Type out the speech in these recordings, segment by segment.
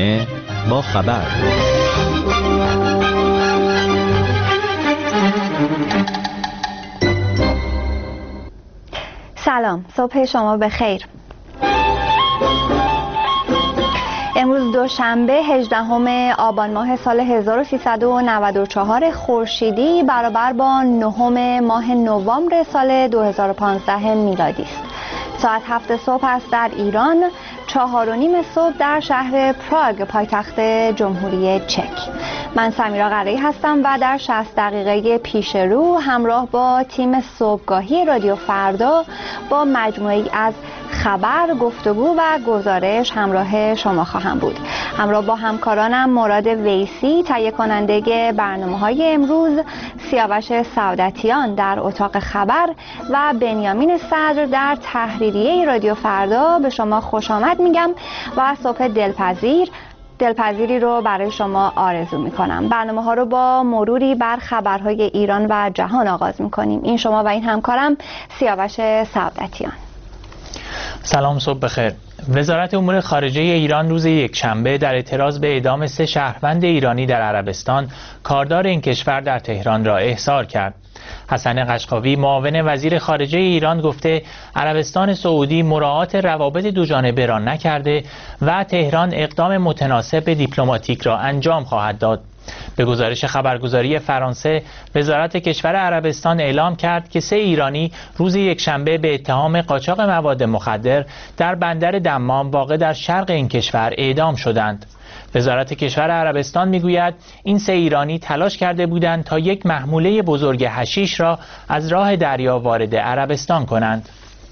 برنامه با خبر. سلام، صبح شما بخیر. امروز دوشنبه 18 آبان ماه سال 1394 خورشیدی برابر با 9 ماه نوامبر سال 2015 میلادی است. ساعت 7 صبح است در ایران، 4:30 صبح در شهر پراگ پایتخت جمهوری چک. من سمیرا قره‌ای هستم و در 60 دقیقه پیش رو همراه با تیم صبحگاهی رادیو فردا با مجموعه‌ای از خبر، گفتگو و گزارش همراه شما خواهم بود. همراه با همکارانم مراد ویسی تهیه کننده برنامه‌های امروز، سیاوش سعادتیان در اتاق خبر و بنیامین صدر در تحریریه رادیو فردا به شما خوش آمد میگم و صبح دلپذیری رو برای شما آرزو میکنم. برنامه ها رو با مروری بر خبرهای ایران و جهان آغاز میکنیم. این شما و این همکارم سیاوش سعادتیان. سلام، صبح بخیر. وزارت امور خارجه ایران روز یکشنبه در اعتراض به اعدام 3 شهروند ایرانی در عربستان کاردار این کشور در تهران را احضار کرد. حسن قشقاوی معاون وزیر خارجه ایران گفته عربستان سعودی مراعات روابط دوجانبه را نکرده و تهران اقدام متناسب دیپلماتیک را انجام خواهد داد. به گزارش خبرگزاری فرانسه، وزارت کشور عربستان اعلام کرد که 3 ایرانی روز یکشنبه به اتهام قاچاق مواد مخدر در بندر دمام واقع در شرق این کشور اعدام شدند. وزارت کشور عربستان میگوید این 3 ایرانی تلاش کرده بودند تا یک محموله بزرگ حشیش را از راه دریا وارد عربستان کنند.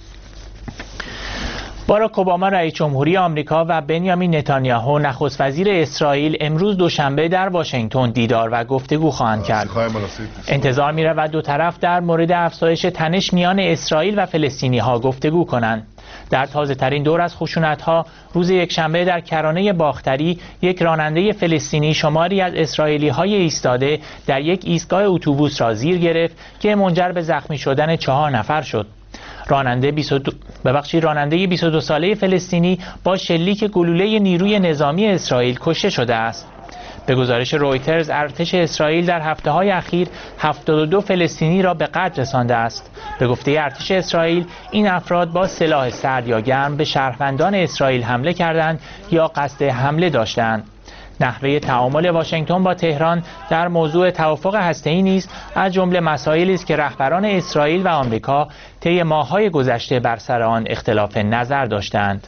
باراک اوباما رئیس جمهوری آمریکا و بنیامین نتانیاهو نخست وزیر اسرائیل امروز دوشنبه در واشنگتن دیدار و گفتگو خواهند کرد. انتظار می‌رود دو طرف در مورد افزایش تنش میان اسرائیل و فلسطینی‌ها گفتگو کنند. در تازه‌ترین دور از خشونت‌ها روز یکشنبه در کرانه باختری یک راننده فلسطینی شماری از اسرائیلی‌های ایستاده در یک ایستگاه اتوبوس را زیر گرفت که منجر به زخمی شدن 4 نفر شد. راننده 22 ساله فلسطینی با شلیک گلوله نیروی نظامی اسرائیل کشته شده است. به گزارش رویترز ارتش اسرائیل در هفته‌های اخیر 72 فلسطینی را به قتل رسانده است. به گفته ارتش اسرائیل این افراد با سلاح سرد یا گرم به شهروندان اسرائیل حمله کردند یا قصد حمله داشتند. نحوه تعامل واشنگتن با تهران در موضوع توافق هسته‌ای نیز از جمله مسائلی است که رهبران اسرائیل و آمریکا طی ماه‌های گذشته بر سر آن اختلاف نظر داشتند.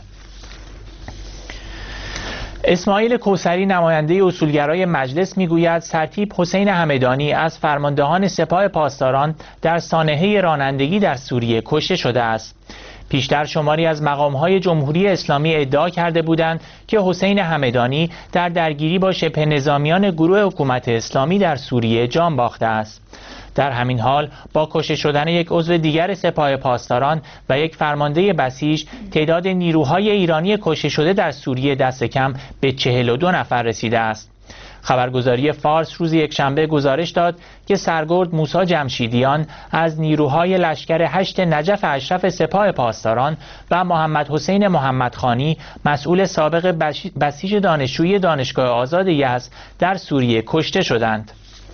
اسماعیل کوثری نماینده اصولگرای مجلس میگوید سرتیپ حسین همدانی از فرماندهان سپاه پاسداران در سانحه رانندگی در سوریه کشته شده است. پیشتر شماری از مقام‌های جمهوری اسلامی ادعا کرده بودند که حسین همدانی در درگیری با شبه نظامیان گروه حکومت اسلامی در سوریه جان باخته است. در همین حال با کشته شدن یک عضو دیگر سپاه پاسداران و یک فرمانده بسیج تعداد نیروهای ایرانی کشته شده در سوریه دست کم به 42 نفر رسیده است. خبرگزاری فارس روز یکشنبه گزارش داد که سرگرد موسی جمشیدیان از نیروهای لشکر 8 نجف اشرف سپاه پاسداران و محمد حسین محمدخانی مسئول سابق بسیج دانشجویی دانشگاه آزاد یزد در سوریه کشته شدند.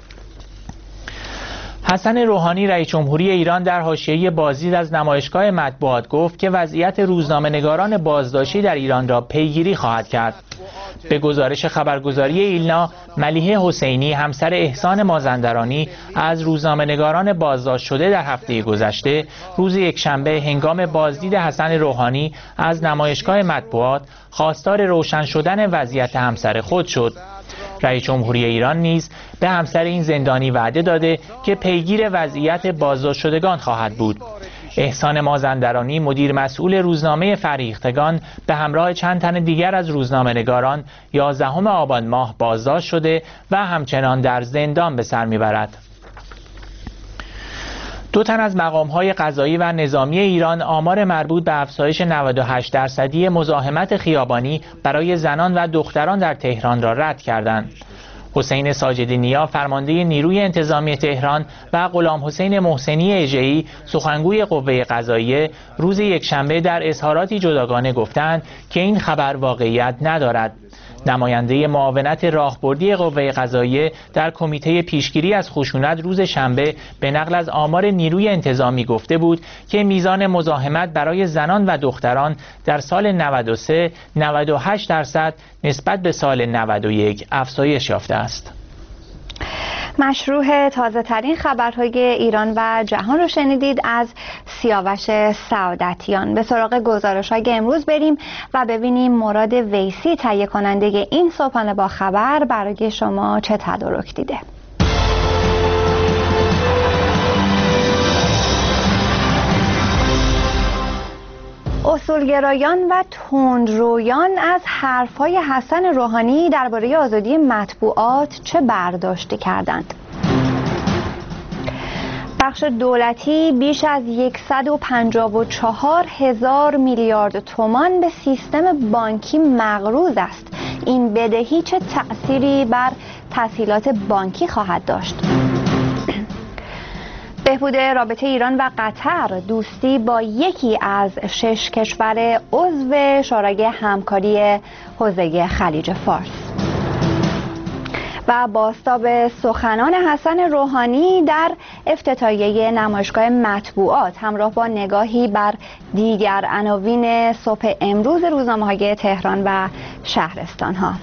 حسن روحانی رئیس جمهوری ایران در حاشیه بازدید از نمایشگاه مطبوعات گفت که وضعیت روزنامه‌نگاران بازداشتی در ایران را پیگیری خواهد کرد. به گزارش خبرگزاری ایلنا، ملیحه حسینی همسر احسان مازندرانی از روزنامه‌نگاران بازداشت شده در هفته گذشته روز یکشنبه هنگام بازدید حسن روحانی از نمایشگاه مطبوعات خواستار روشن شدن وضعیت همسر خود شد. رئیس جمهوری ایران نیز به همسر این زندانی وعده داده که پیگیر وضعیت بازداشت شدگان خواهد بود. احسان مازندرانی مدیر مسئول روزنامه فریختگان به همراه چند تن دیگر از روزنامه‌نگاران 11 آبان ماه بازداشت شده و همچنان در زندان به سر میبرد. 2 تن از مقام‌های قضایی و نظامی ایران آمار مربوط به افزایش 98% مزاحمت خیابانی برای زنان و دختران در تهران را رد کردند. حسین ساجدی نیا فرمانده نیروی انتظامی تهران و غلام حسین محسنی اژه‌ای سخنگوی قوه قضاییه روز یکشنبه در اظهاراتی جداگانه گفتند که این خبر واقعیت ندارد. نماینده معاونت راهبردی قوه قضاییه در کمیته پیشگیری از خشونت روز شنبه به نقل از آمار نیروی انتظامی گفته بود که میزان مزاحمت برای زنان و دختران در سال 93 98% نسبت به سال 91 افزایش یافته است. مشروع تازه ترین خبرهای ایران و جهان رو شنیدید از سیاوش سعادتیان. به سراغ گزارش‌های امروز بریم و ببینیم مراد ویسی تهیه کننده این صبحانه با خبر برای شما چه تدارک دیده. اصولگرایان و تندرویان از حرف‌های حسن روحانی درباره آزادی مطبوعات چه برداشتی کردند؟ بخش دولتی بیش از 154,000 میلیارد تومان به سیستم بانکی مقروض است. این بدهی چه تأثیری بر تسهیلات بانکی خواهد داشت؟ بهبود رابطه ایران و قطر، دوستی با یکی از 6 کشور عضو شورای همکاری حوزه خلیج فارس و بازتاب سخنان حسن روحانی در افتتاحیه نمایشگاه مطبوعات همراه با نگاهی بر دیگر عناوین صبح امروز روزنامه‌های تهران و شهرستان‌ها.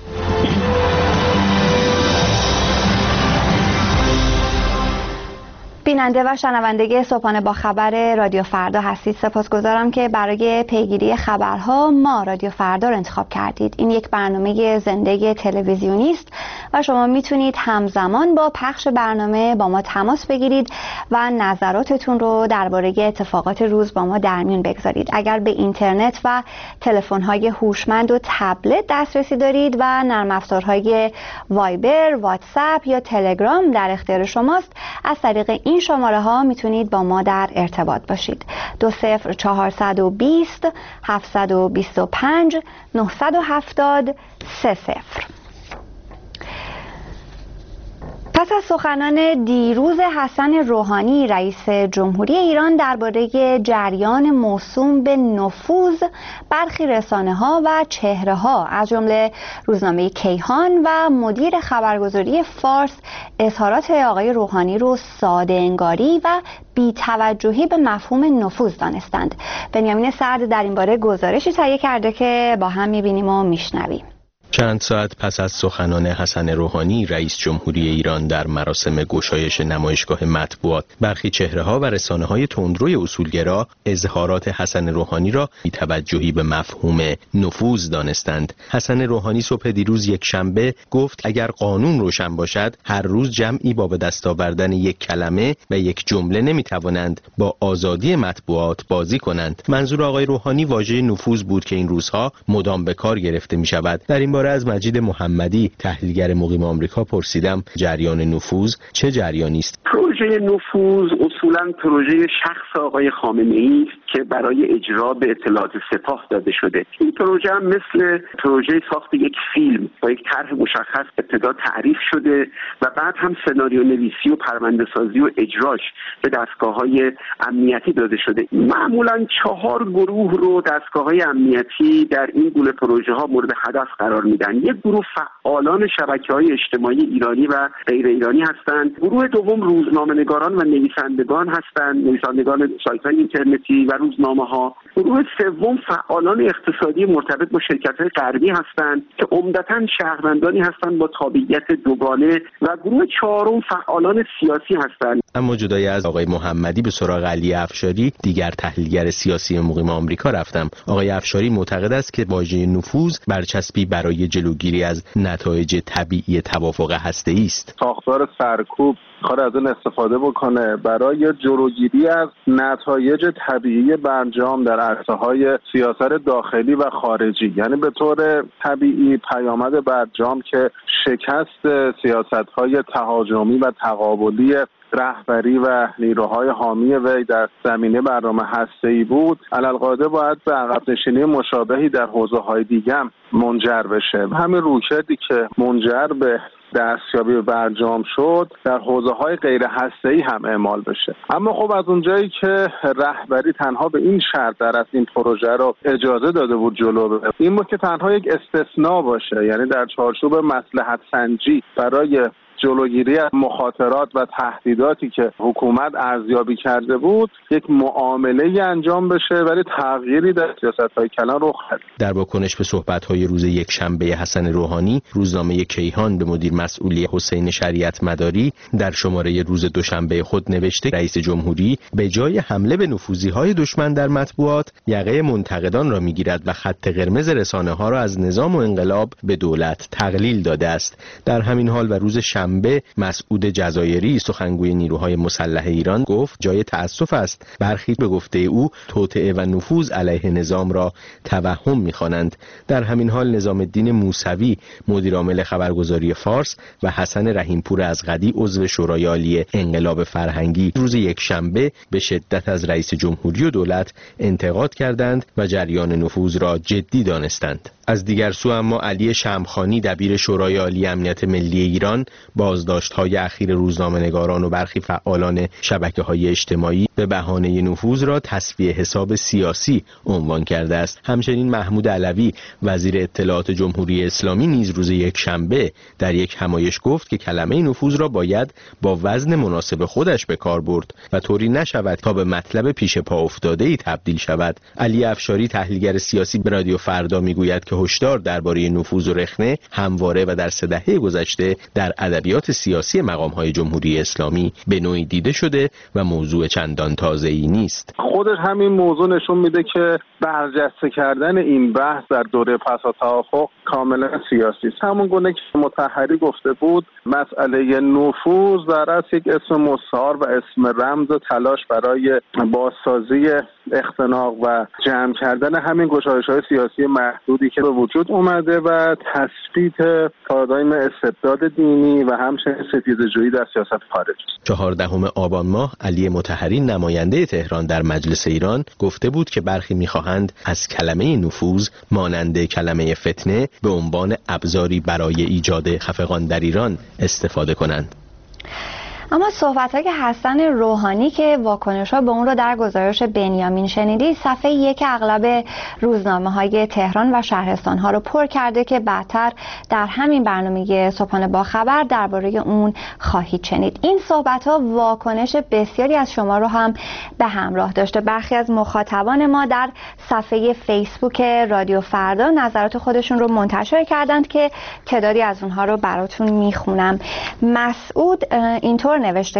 بیننده و شنونده صبحانه با خبر رادیو فردا هستید. سپاسگزارم که برای پیگیری خبرها ما رادیو فردا رو انتخاب کردید. این یک برنامه زنده تلویزیونی است و شما میتونید همزمان با پخش برنامه با ما تماس بگیرید و نظراتتون رو درباره اتفاقات روز با ما در میون بگذارید. اگر به اینترنت و تلفن‌های هوشمند و تبلت دسترسی دارید و نرم افزارهای وایبر، واتساپ یا تلگرام در اختیار شماست، از طریق این شماره ها میتونید با ما در ارتباط باشید. 20420 725 970 30. پس از سخنان دیروز حسن روحانی رئیس جمهوری ایران درباره جریان موسوم به نفوذ، برخی رسانه‌ها و چهره‌ها از جمله روزنامه کیهان و مدیر خبرگزاری فارس اظهارات آقای روحانی رو ساده انگاری و بی‌توجهی به مفهوم نفوذ دانستند. بنیامین سعد در این باره گزارشی تهیه کرده که با هم می‌بینیم و میشنویم. چند ساعت پس از سخنان حسن روحانی رئیس جمهوری ایران در مراسم گشایش نمایشگاه مطبوعات، برخی چهره‌ها و رسانه‌های تندروی اصولگرا اظهارات حسن روحانی را بی‌توجهی به مفهوم نفوذ دانستند. حسن روحانی صبح دیروز یکشنبه گفت اگر قانون روشن باشد، هر روز جمعی با به دست آوردن یک کلمه و یک جمله نمی‌توانند با آزادی مطبوعات بازی کنند. منظور آقای روحانی واژه نفوذ بود که این روزها مدام به کار گرفته می‌شود. در این باره از مجید محمدی، تحلیلگر مقیم آمریکا، پرسیدم جریان نفوذ چه جریانی است؟ پروژه نفوذ اصولاً پروژه شخص آقای خامنه‌ای است که برای اجرا به اطلاعات سپاه داده شده. این پروژه هم مثل پروژه ساخت یک فیلم با یک طرح مشخص ابتدا تعریف شده و بعد هم سناریو نویسی و پرونده سازی و اجراش به دستگاه‌های امنیتی داده شده. معمولاً 4 گروه رو دستگاه‌های امنیتی در این گونه پروژه‌ها مورد هدف قرار میدن. یک گروه فعالان شبکه‌های اجتماعی ایرانی و غیر ایرانی هستند. گروه دوم روزنامه‌نگاران و نویسندگان هستند، نویسندگان سایت‌های اینترنتی و روزنامه‌ها. گروه سوم فعالان اقتصادی مرتبط با شرکت‌های غربی هستند که عمدتاً شهروندانی هستند با تابعیت دوگانه و گروه چهارم فعالان سیاسی هستند. اما جدای از آقای محمدی به سراغ علی افشاری، دیگر تحلیلگر سیاسی مقیم آمریکا رفتم. آقای افشاری معتقد است که واژه نفوذ برچسبی برای جلوگیری از نتایج طبیعی توافق هسته‌ای است. ساختار سرکوب خواهد از اون استفاده بکنه برای جلوگیری از نتایج طبیعی برجام در عرصه‌های سیاست داخلی و خارجی، یعنی به طور طبیعی پیامد برجام که شکست سیاست‌های تهاجمی و تقابلی رهبری و نیروهای حامی وی در زمینه برنامه هسته‌ای بود، علالقاعده باید به عقب نشینی مشابهی در حوزه‌های دیگه منجر بشه. همین رویکردی که منجر به دستیابی به برجام شد در حوزه‌های غیر هسته‌ای هم اعمال بشه. اما خب از اونجایی که رهبری تنها به این شرط در از این پروژه رو اجازه داده بود جلو بره، این بود که تنها یک استثناء باشه، یعنی در چارچوب مصلحت سنجی برای جلوگیری از مخاطرات و تهدیداتی که حکومت ارزیابی کرده بود یک معامله انجام بشه، ولی تغییری در سیاست‌های کلان رخ نداد. در واکنش به صحبت‌های روز یکشنبه حسن روحانی، روزنامه کیهان به مدیر مسئولی حسین شریعت مداری در شماره روز دوشنبه خود نوشته رئیس جمهوری به جای حمله به نفوذی‌های دشمن در مطبوعات یقه منتقدان را می‌گیرد و خط قرمز رسانه‌ها را از نظام و انقلاب به دولت تقلیل داده است. در همین حال و روز شنبه مسعود جزایری سخنگوی نیروهای مسلح ایران گفت جای تأسف است برخی به گفته او توطئه و نفوذ علیه نظام را توهم می‌خوانند. در همین حال نظام الدین موسوی مدیر عامل خبرگزاری فارس و حسن رحیمپور ازغدی عضو شورای عالی انقلاب فرهنگی روز یکشنبه به شدت از رئیس جمهوری و دولت انتقاد کردند و جریان نفوذ را جدی دانستند. از دیگر سو اما علی شمخانی دبیر شورای عالی امنیت ملی ایران بازداشت‌های اخیر روزنامه‌نگاران و برخی فعالان شبکه‌های اجتماعی به بهانه نفوذ را تصفیه حساب سیاسی عنوان کرده است. همچنین محمود علوی وزیر اطلاعات جمهوری اسلامی نیز روز یکشنبه در یک همایش گفت که کلمه نفوذ را باید با وزن مناسب خودش به کار برد و طوری نشود تا به مطلب پیش پا افتاده‌ای تبدیل شود. علی افشاری تحلیلگر سیاسی به رادیو فردا میگوید که هشدار درباره نفوذ و رخنه همواره و در 3 دهه گذشته در ادبیات سیاسی مقام‌های جمهوری اسلامی به نوعی دیده شده و موضوع چندان تازه‌ای نیست. خودش همین موضوع نشون میده که برجسته کردن این بحث در دوره پس از توافق کاملا سیاسی است. همون گونه که مطهری گفته بود مسئله نفوذ در اصل یک اسم مستعار و اسم رمز و تلاش برای بازسازی اختناق و جمع کردن همین گشایش‌های سیاسی محدودی که به وجود اومده و تثبیت پارادایم استبداد دینی و همچنین ستیزه‌جویی در سیاست خارجی. 14 آبان ماه علی مطهری نماینده تهران در مجلس ایران گفته بود که برخی می‌خواهند از کلمه نفوذ مانند کلمه فتنه به عنوان ابزاری برای ایجاد خفقان در ایران استفاده کنند. اما صحبت‌های حسن روحانی که واکنش‌ها به اون رو در گزارش بنیامین شنیدید صفحه 1 اغلب روزنامه‌های تهران و شهرستان‌ها رو پر کرده که بعدتر در همین برنامه صبحانه با خبر درباره اون خواهید شنید. این صحبت‌ها واکنش بسیاری از شما رو هم به همراه داشته. برخی از مخاطبان ما در صفحه فیسبوک رادیو فردا نظرات خودشون رو منتشر کردند که تعدادی از اونها رو براتون میخونم. مسعود اینطور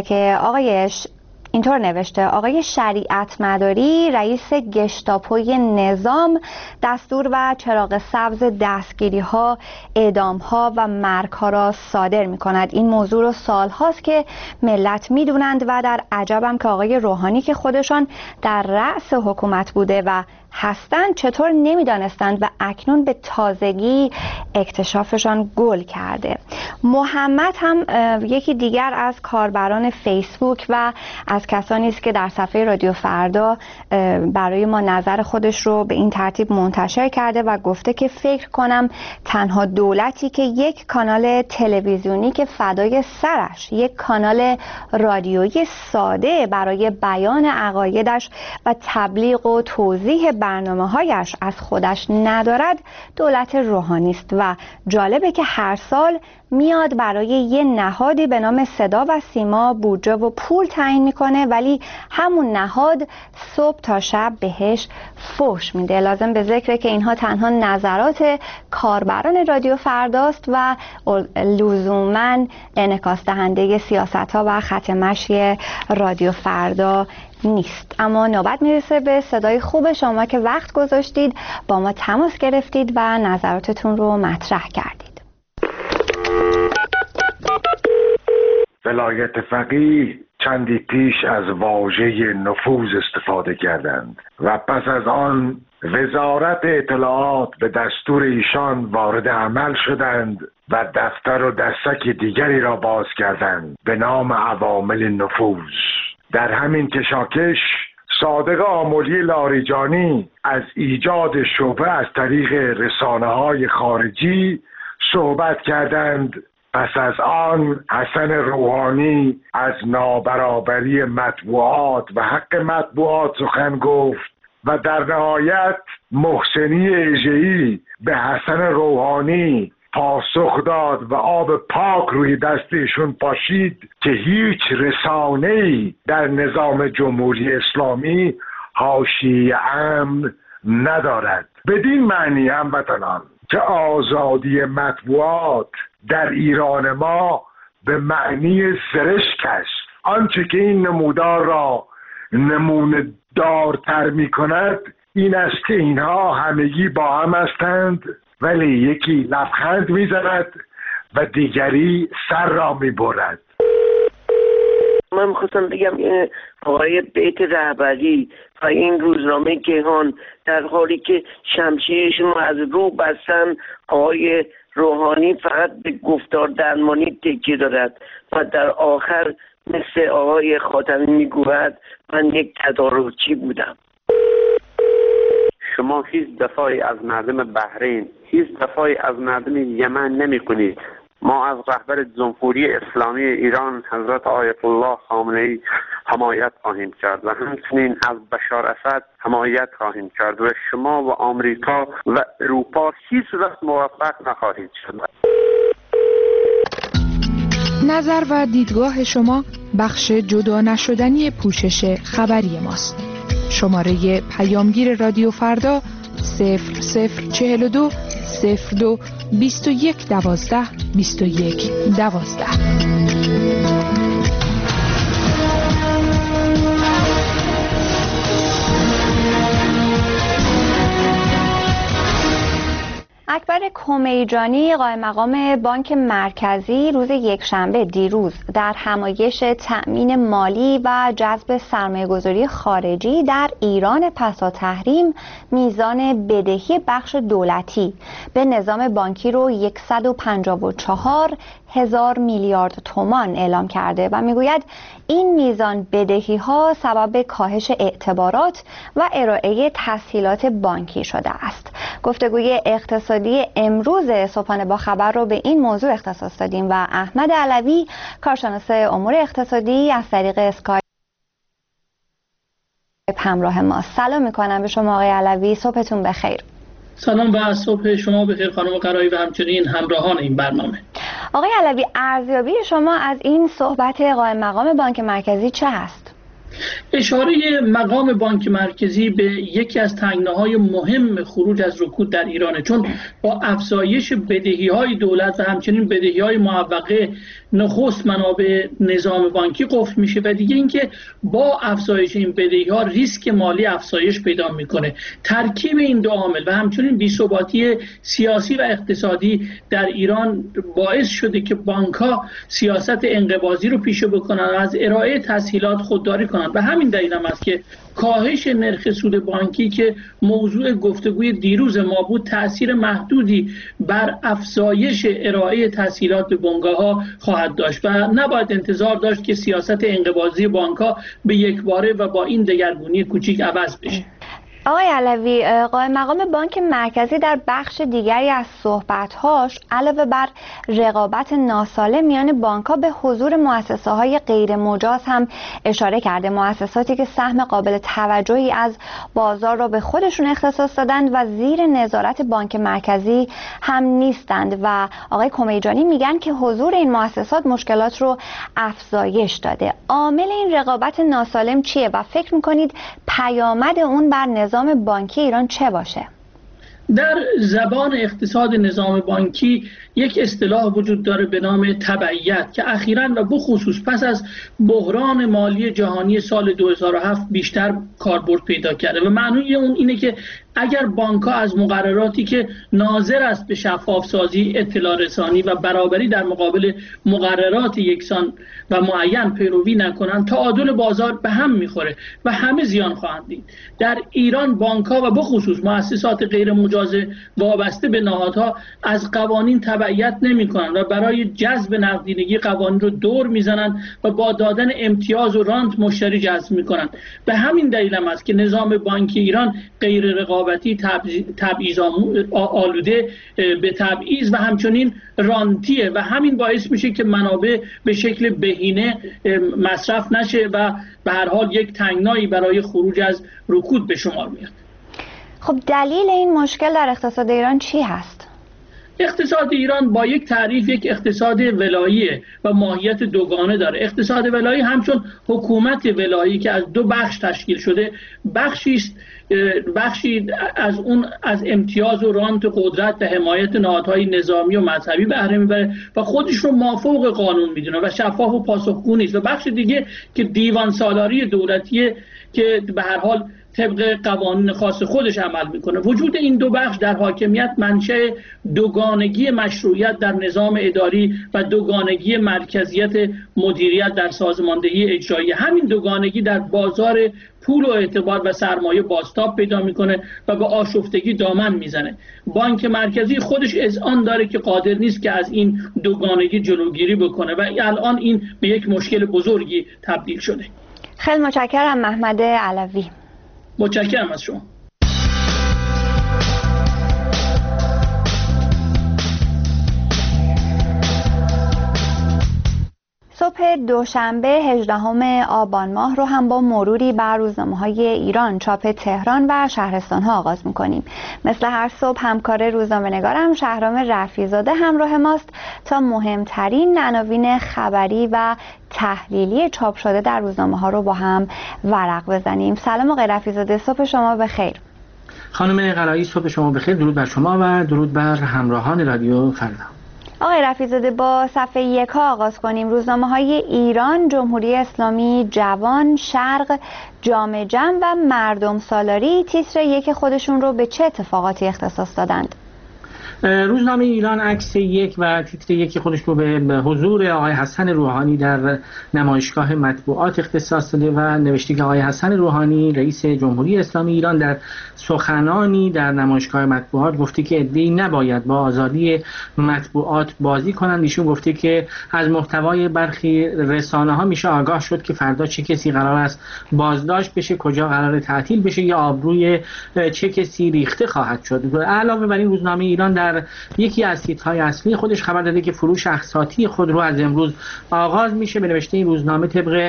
نوشته آقای شریعت مداری رئیس گشتاپوی نظام دستور و چراغ سبز دستگیری ها، اعدام ها و مرگ ها را صادر می کند. این موضوع رو سال هاست که ملت می دونند و در عجبم که آقای روحانی که خودشان در رأس حکومت بوده و هستند چطور نمیدانستند و اکنون به تازگی اکتشافشان گل کرده. محمد هم یکی دیگر از کاربران فیسبوک و از کسانی است که در صفحه رادیو فردا برای ما نظر خودش رو به این ترتیب منتشر کرده و گفته که فکر کنم تنها دولتی که یک کانال تلویزیونی که فدای سرش یک کانال رادیویی ساده برای بیان عقایدش و تبلیغ و توضیح برنامه‌هایش از خودش ندارد دولت روحانی است و جالبه که هر سال میاد برای یه نهادی به نام صدا و سیما بودجه و پول تعیین میکنه ولی همون نهاد صبح تا شب بهش فحش میده. لازم به ذکره که اینها تنها نظرات کاربران رادیو فرداست و لزوماً انعکاس دهنده سیاست‌ها و خط مشی رادیو فردا نیست. اما نوبت میرسه به صدای خوب شما که وقت گذاشتید با ما تماس گرفتید و نظراتتون رو مطرح کردید. ولایت فقیه چندی پیش از واژه نفوذ استفاده کردند و پس از آن وزارت اطلاعات به دستور ایشان وارد عمل شدند و دفتر و دستک دیگری را باز کردند به نام عوامل نفوذ. در همین کشاکش صادق آملی لاریجانی از ایجاد شبهه از طریق رسانه‌های خارجی صحبت کردند پس از آن حسن روحانی از نابرابری مطبوعات و حق مطبوعات سخن گفت و در نهایت محسنی اژه‌ای به حسن روحانی پاسخ داد و آب پاک روی دست ایشون پاشید که هیچ رسانه‌ای در نظام جمهوری اسلامی حاشیه امن ندارد. بدین معنی هموطنان که آزادی مطبوعات در ایران ما به معنی سرشک است. آنچه که این نمودار را نمونه دارتر می کند این است که اینها همگی با هم هستند، ولی یکی لبخند می زند و دیگری سر را می برد. من میخواستم بگم آقای بیت رهبری و این روزنامه کیهان در حالی که شمشیرشون رو از رو بستن، آقای روحانی فقط به گفتار درمانی تکیه دارد و در آخر مثل آقای خاتمی میگوید من یک تدارکچی بودم. شما هیچ دفاعی از مردم بحرین، هیچ دفاعی از مردم یمن نمی کنید. ما از رهبر جمهوری اسلامی ایران حضرت آیت الله خامنه‌ای حمایت خواهیم کرد و همچنین از بشار اسد حمایت خواهیم کرد و شما و آمریکا و اروپا هیچ وقت موفق نخواهید شد. نظر و دیدگاه شما بخش جدا نشدنی پوشش خبری ماست. شماره پیامگیر رادیو فردا 0042 02 21 12 21 12. اکبر کمیجانی قائم مقام بانک مرکزی روز یکشنبه دیروز در همایش تأمین مالی و جذب سرمایه‌گذاری خارجی در ایران پسا تحریم میزان بدهی بخش دولتی به نظام بانکی رو 154,000 میلیارد تومان اعلام کرده و میگوید این میزان بدهی ها سبب کاهش اعتبارات و ارائه تسهیلات بانکی شده است. گفتگوی اقتصادی امروز صبحانه با خبر رو به این موضوع اختصاص دادیم و احمد علوی کارشناس امور اقتصادی از طریق اسکایپ همراه ما. سلام میکنم به شما آقای علوی، صبحتون بخیر. سلام و صبح شما بخیر خانم قرایی و همچنین همراهان این برنامه. آقای علوی، ارزیابی شما از این صحبت قائم مقام بانک مرکزی چه هست؟ اشاره مقام بانک مرکزی به یکی از تنگناهای مهم خروج از رکود در ایرانه، چون با افزایش بدهی‌های دولت و همچنین بدهی‌های معوقه نخست منابع نظام بانکی قفل میشه و دیگه اینکه با افزایش این بدهی‌ها ریسک مالی افزایش پیدا میکنه. ترکیب این دو عامل و همچنین بی‌ثباتی سیاسی و اقتصادی در ایران باعث شده که بانک‌ها سیاست انقباضی رو پیشه بکنن و از ارائه تسهیلات خودداری کنن و همین دلیل هم است که کاهش نرخ سود بانکی که موضوع گفتگوی دیروز ما بود تأثیر محدودی بر افزایش ارائه تسهیلات به بنگاه‌ها خواهد داشت و نباید انتظار داشت که سیاست انقباضی بانک‌ها به یک باره و با این دگرگونی کوچیک عوض بشه. آقای علوی، قائم مقام بانک مرکزی در بخش دیگری از صحبت‌هاش علاوه بر رقابت ناسالم میان بانک‌ها به حضور مؤسسه‌های غیر مجاز هم اشاره کرده. مؤسساتی که سهم قابل توجهی از بازار را به خودشون اختصاص دادند و زیر نظارت بانک مرکزی هم نیستند و آقای کمیجانی میگن که حضور این مؤسسات مشکلات رو افزایش داده. عامل این رقابت ناسالم چیه و فکر می‌کنید پیامد اون بر نظام بانکی ایران چه باشه؟ در زبان اقتصاد نظام بانکی یک اصطلاح وجود داره به نام تبعیت که اخیراً و بخصوص پس از بحران مالی جهانی سال 2007 بیشتر کاربرد پیدا کرده و معنی اون اینه که اگر بانک‌ها از مقرراتی که ناظر است به شفاف سازی، اطلاع رسانی و برابری در مقابل مقررات یکسان و معین پیروی نکنند، تعادل بازار به هم میخوره و همه زیان خواهند دید. در ایران بانک‌ها و بخصوص مؤسسات غیر مجاز وابسته به نهادها از قوانین تبعیت نمی‌کنند و برای جذب نقدینگی قوانین رو دور میزنند و با دادن امتیاز و رانت مشتری جذب می‌کنند. به همین دلیل هم است که نظام بانکی ایران غیر رقابت رقابتی تبعیض آلوده به تبعیض و همچنین رانتیه و همین باعث میشه که منابع به شکل بهینه مصرف نشه و به هر حال یک تنگنایی برای خروج از رکود به شمار میاد. خب دلیل این مشکل در اقتصاد ایران چی هست؟ اقتصاد ایران با یک تعریف یک اقتصاد ولاییه و ماهیت دوگانه داره. اقتصاد ولایی همچون حکومت ولایی که از دو بخش تشکیل شده، بخشی از امتیاز و رانت قدرت و حمایت نهادهای نظامی و مذهبی بهره میبره و خودش رو مافوق قانون میدونه و شفاف و پاسخگو نیست، و بخش دیگه که دیوان سالاری دولتیه که به هر حال طبق قوانین خاص خودش عمل میکنه. وجود این دو بخش در حاکمیت منشأ دوگانگی مشروعیت در نظام اداری و دوگانگی مرکزیت مدیریت در سازماندهی اجرایی. همین دوگانگی در بازار پول و اعتبار و سرمایه بازتاب پیدا میکنه و به آشفتگی دامن میزنه. بانک مرکزی خودش اذعان داره که قادر نیست که از این دوگانگی جلوگیری بکنه و الان این به یک مشکل بزرگی تبدیل شده. خیلی متشکرم محمد علوی. متشکرم از شما. صبح دوشنبه 18 آبان ماه رو هم با مروری بر روزنامه‌های ایران چاپ تهران و شهرستان‌ها آغاز می‌کنیم. مثل هر صبح همکار روزنامه‌نگارم شهرام رفیع‌زاده همراه ماست تا مهمترین عناوین خبری و تحلیلی چاپ شده در روزنامه‌ها رو با هم ورق بزنیم. سلام آقای رفیع‌زاده، صبح شما بخیر. خانم قلایی، صبح شما بخیر. درود بر شما و درود بر همراهان رادیو فردا. آقای رفیع‌زاده با صفحه 1 آغاز کنیم. روزنامه‌های ایران، جمهوری اسلامی، جوان، شرق، جامع جمع و مردم سالاری تیتر 1 خودشون رو به چه اتفاقاتی اختصاص دادند؟ روزنامه ایران عکس 1 و تیتر 1 خودش رو به حضور آقای حسن روحانی در نمایشگاه مطبوعات اختصاص داده و نوشته که آقای حسن روحانی رئیس جمهوری اسلامی ایران در سخنانی در نمایشگاه مطبوعات گفته که عده‌ای نباید با آزادی مطبوعات بازی کنند. ایشون گفته که از محتوای برخی رسانه‌ها میشه آگاه شد که فردا چه کسی قرار است بازداشت بشه، کجا قرار تعطیل بشه یا آبروی چه کسی ریخته خواهد شد. علاوه بر این روزنامه ایران در یکی از تیترهای اصلی خودش خبر داده که فروش اقساطی خودرو از امروز آغاز میشه. به نوشته این روزنامه طبق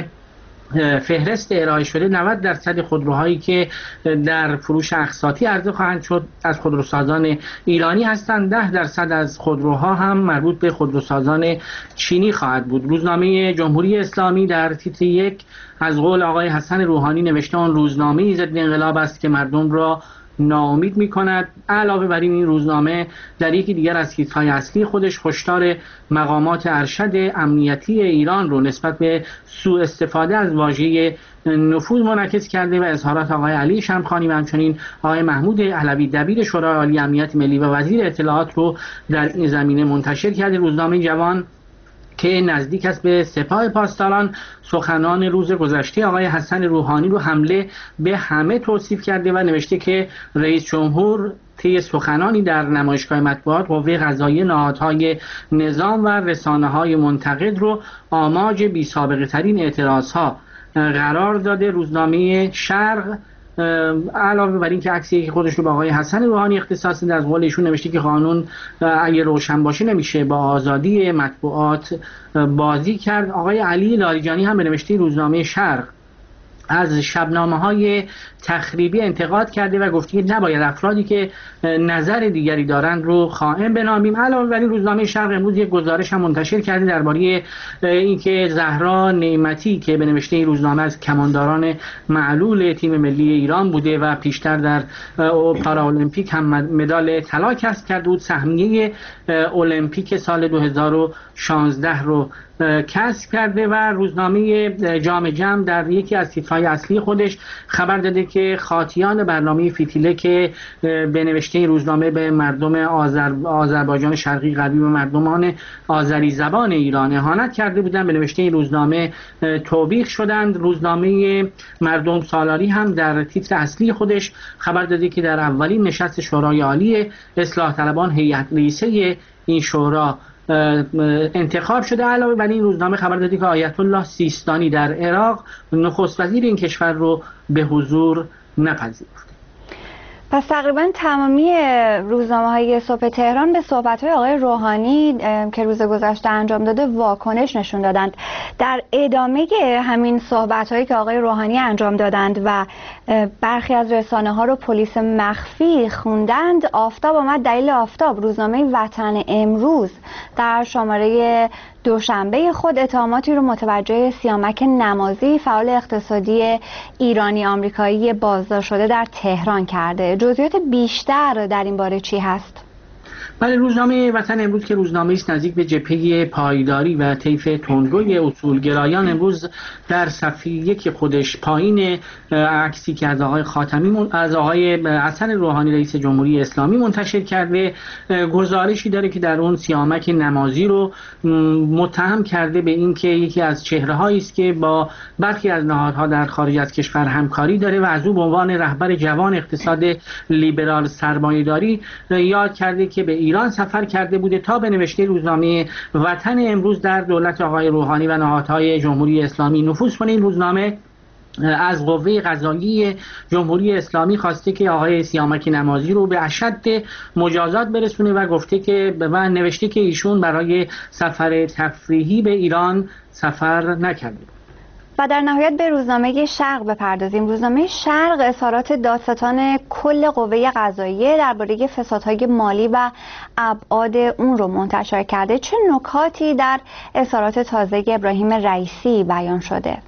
فهرست ارائه شده 90% خودروهایی که در فروش اقساطی عرضه خواهند شد از خودروسازان ایرانی هستند. 10% از خودروها هم مربوط به خودروسازان چینی خواهد بود. روزنامه جمهوری اسلامی در تیتر 1 از قول آقای حسن روحانی نوشته آن روزنامه‌ای ضد انقلاب است که مردم را ناامید می‌کند. علاوه بر این روزنامه در یکی دیگر از تیترهای اصلی خودش هشدار مقامات ارشد امنیتی ایران رو نسبت به سوء استفاده از واژه نفوذ منعکس کرده و اظهارات آقای علی شمخانی و همچنین آقای محمود علوی دبیر شورای عالی امنیت ملی و وزیر اطلاعات رو در این زمینه منتشر کرده. روزنامه جوان که نزدیک است به سپاه پاسداران سخنان روز گذشته آقای حسن روحانی رو حمله به همه توصیف کرده و نوشته که رئیس جمهور طی سخنانی در نمایشگاه مطبوعات قوه قضاییه، نهادهای نظام و رسانه‌های منتقد رو آماج بی‌سابقه ترین اعتراضها قرار داده. روزنامه شرق علاوه بر این که عکسی که خودش رو با آقای حسن روحانی اختصاص داده از قول ایشون نوشته که قانون اگه روشن باشه نمیشه با آزادی مطبوعات بازی کرد. آقای علی لاریجانی هم به نوشته روزنامه شرق از شبنامه‌های تخریبی انتقاد کرده و گفته که نباید افرادی که نظر دیگری دارند رو خائن بنامیم. علاوه بر این روزنامه شرق امروز یک گزارش هم منتشر کرده درباره اینکه زهرا نعمتی که به نوشته این روزنامه از کمانداران معلول تیم ملی ایران بوده و پیشتر در پارالمپیک هم مدال طلا کسب کرده بود، سهمیه المپیک سال 2016 رو کسب کرده و روزنامه جامع جمع در یکی از تیترهای اصلی خودش خبر داده که خاطیان برنامه فتیله که به نوشته این روزنامه به مردم آذربایجان شرقی غربی و مردمان آذری زبان ایران اهانت کرده بودند، به نوشته این روزنامه توبیخ شدند. روزنامه مردم سالاری هم در تیتر اصلی خودش خبر داده که در اولین نشست شورای عالی اصلاح طلبان هیئت رئیسه این شورا انتخاب شده. علاوه بر این روزنامه خبر داده که آیت الله سیستانی در عراق نخست وزیر این کشور رو به حضور نپذیرفته. پس تقریبا تمامی روزنامه‌های صبح تهران به صحبت‌های آقای روحانی که روز گذشته انجام داده واکنش نشون دادند. در ادامه همین صحبت‌هایی که آقای روحانی انجام دادند و برخی از رسانه‌ها رو پلیس مخفی خوندند، آفتاب آمد دلیل آفتاب، روزنامه وطن امروز در شماره دوشنبه خود اتهاماتی رو متوجه سیامک نمازی، فعال اقتصادی ایرانی آمریکایی بازداشت شده در تهران کرده. جزئیات بیشتر در این باره چی هست؟ بله، روزنامه وطن امروز که روزنامه است نزدیک به جبهه پایداری و طیف تندروی اصولگرایان، امروز در صفحه یک خودش پایین عکسی که از آقای خاتمی از آقای حسن روحانی رئیس جمهوری اسلامی منتشر کرده، گزارشی داره که در اون سیامک نمازی رو متهم کرده به اینکه یکی از چهره‌هایی است که با برخی از نهادها در خارج از کشور همکاری داره و از او به عنوان رهبر جوان اقتصاد لیبرال سرمایه‌داری یاد کرده که به ایران سفر کرده بوده تا به نوشته روزنامه وطن امروز در دولت آقای روحانی و نهادهای جمهوری اسلامی نفوذ کنه. این روزنامه از قوه قضاییه جمهوری اسلامی خواسته که آقای سیامک نمازی رو به اشد مجازات برسونه و گفته که و نوشته که ایشون برای سفر تفریحی به ایران سفر نکرده. و در نهایت به روزنامه شرق بپردازیم. روزنامه شرق اظهارات دادستان کل قوه قضاییه درباره فسادهای مالی و ابعاد اون رو منتشر کرده. چه نکاتی در اظهارات تازه ابراهیم رئیسی بیان شده؟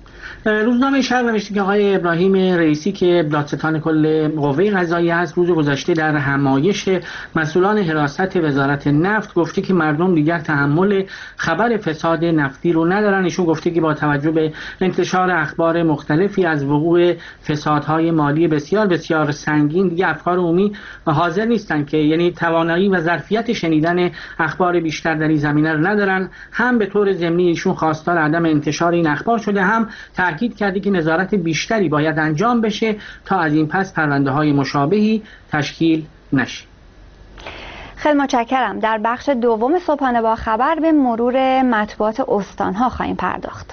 روزنامه شرق نوشته که آقای ابراهیم رئیسی که دادستان کل قوه قضاییه است، روز گذشته در همایش مسئولان حراست وزارت نفت گفته که مردم دیگر تحمل خبر فساد نفتی رو ندارن. ایشون گفته که با توجه به انتشار اخبار مختلفی از وقوع فسادهای مالی بسیار بسیار سنگین، دیگه افکار عمومی حاضر نیستن که یعنی توانایی و ظرفیت شنیدن اخبار بیشتر در این زمینه رو ندارن. هم به طور ضمنی ایشون خواستار عدم انتشار این اخبار شده، هم تاکید کرده که نظارت بیشتری باید انجام بشه تا از این پس پرونده‌های مشابهی تشکیل نشه. خیلی متشکرم. در بخش دوم صبحانه با خبر به مرور مطبوعات استان‌ها خواهیم پرداخت.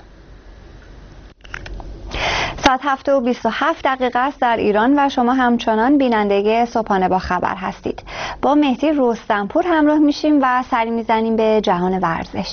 ساعت 7:27 است در ایران و شما همچنان بیننده صبحانه با خبر هستید. با مهدی رستمپور همراه میشیم و سری میزنیم به جهان ورزش.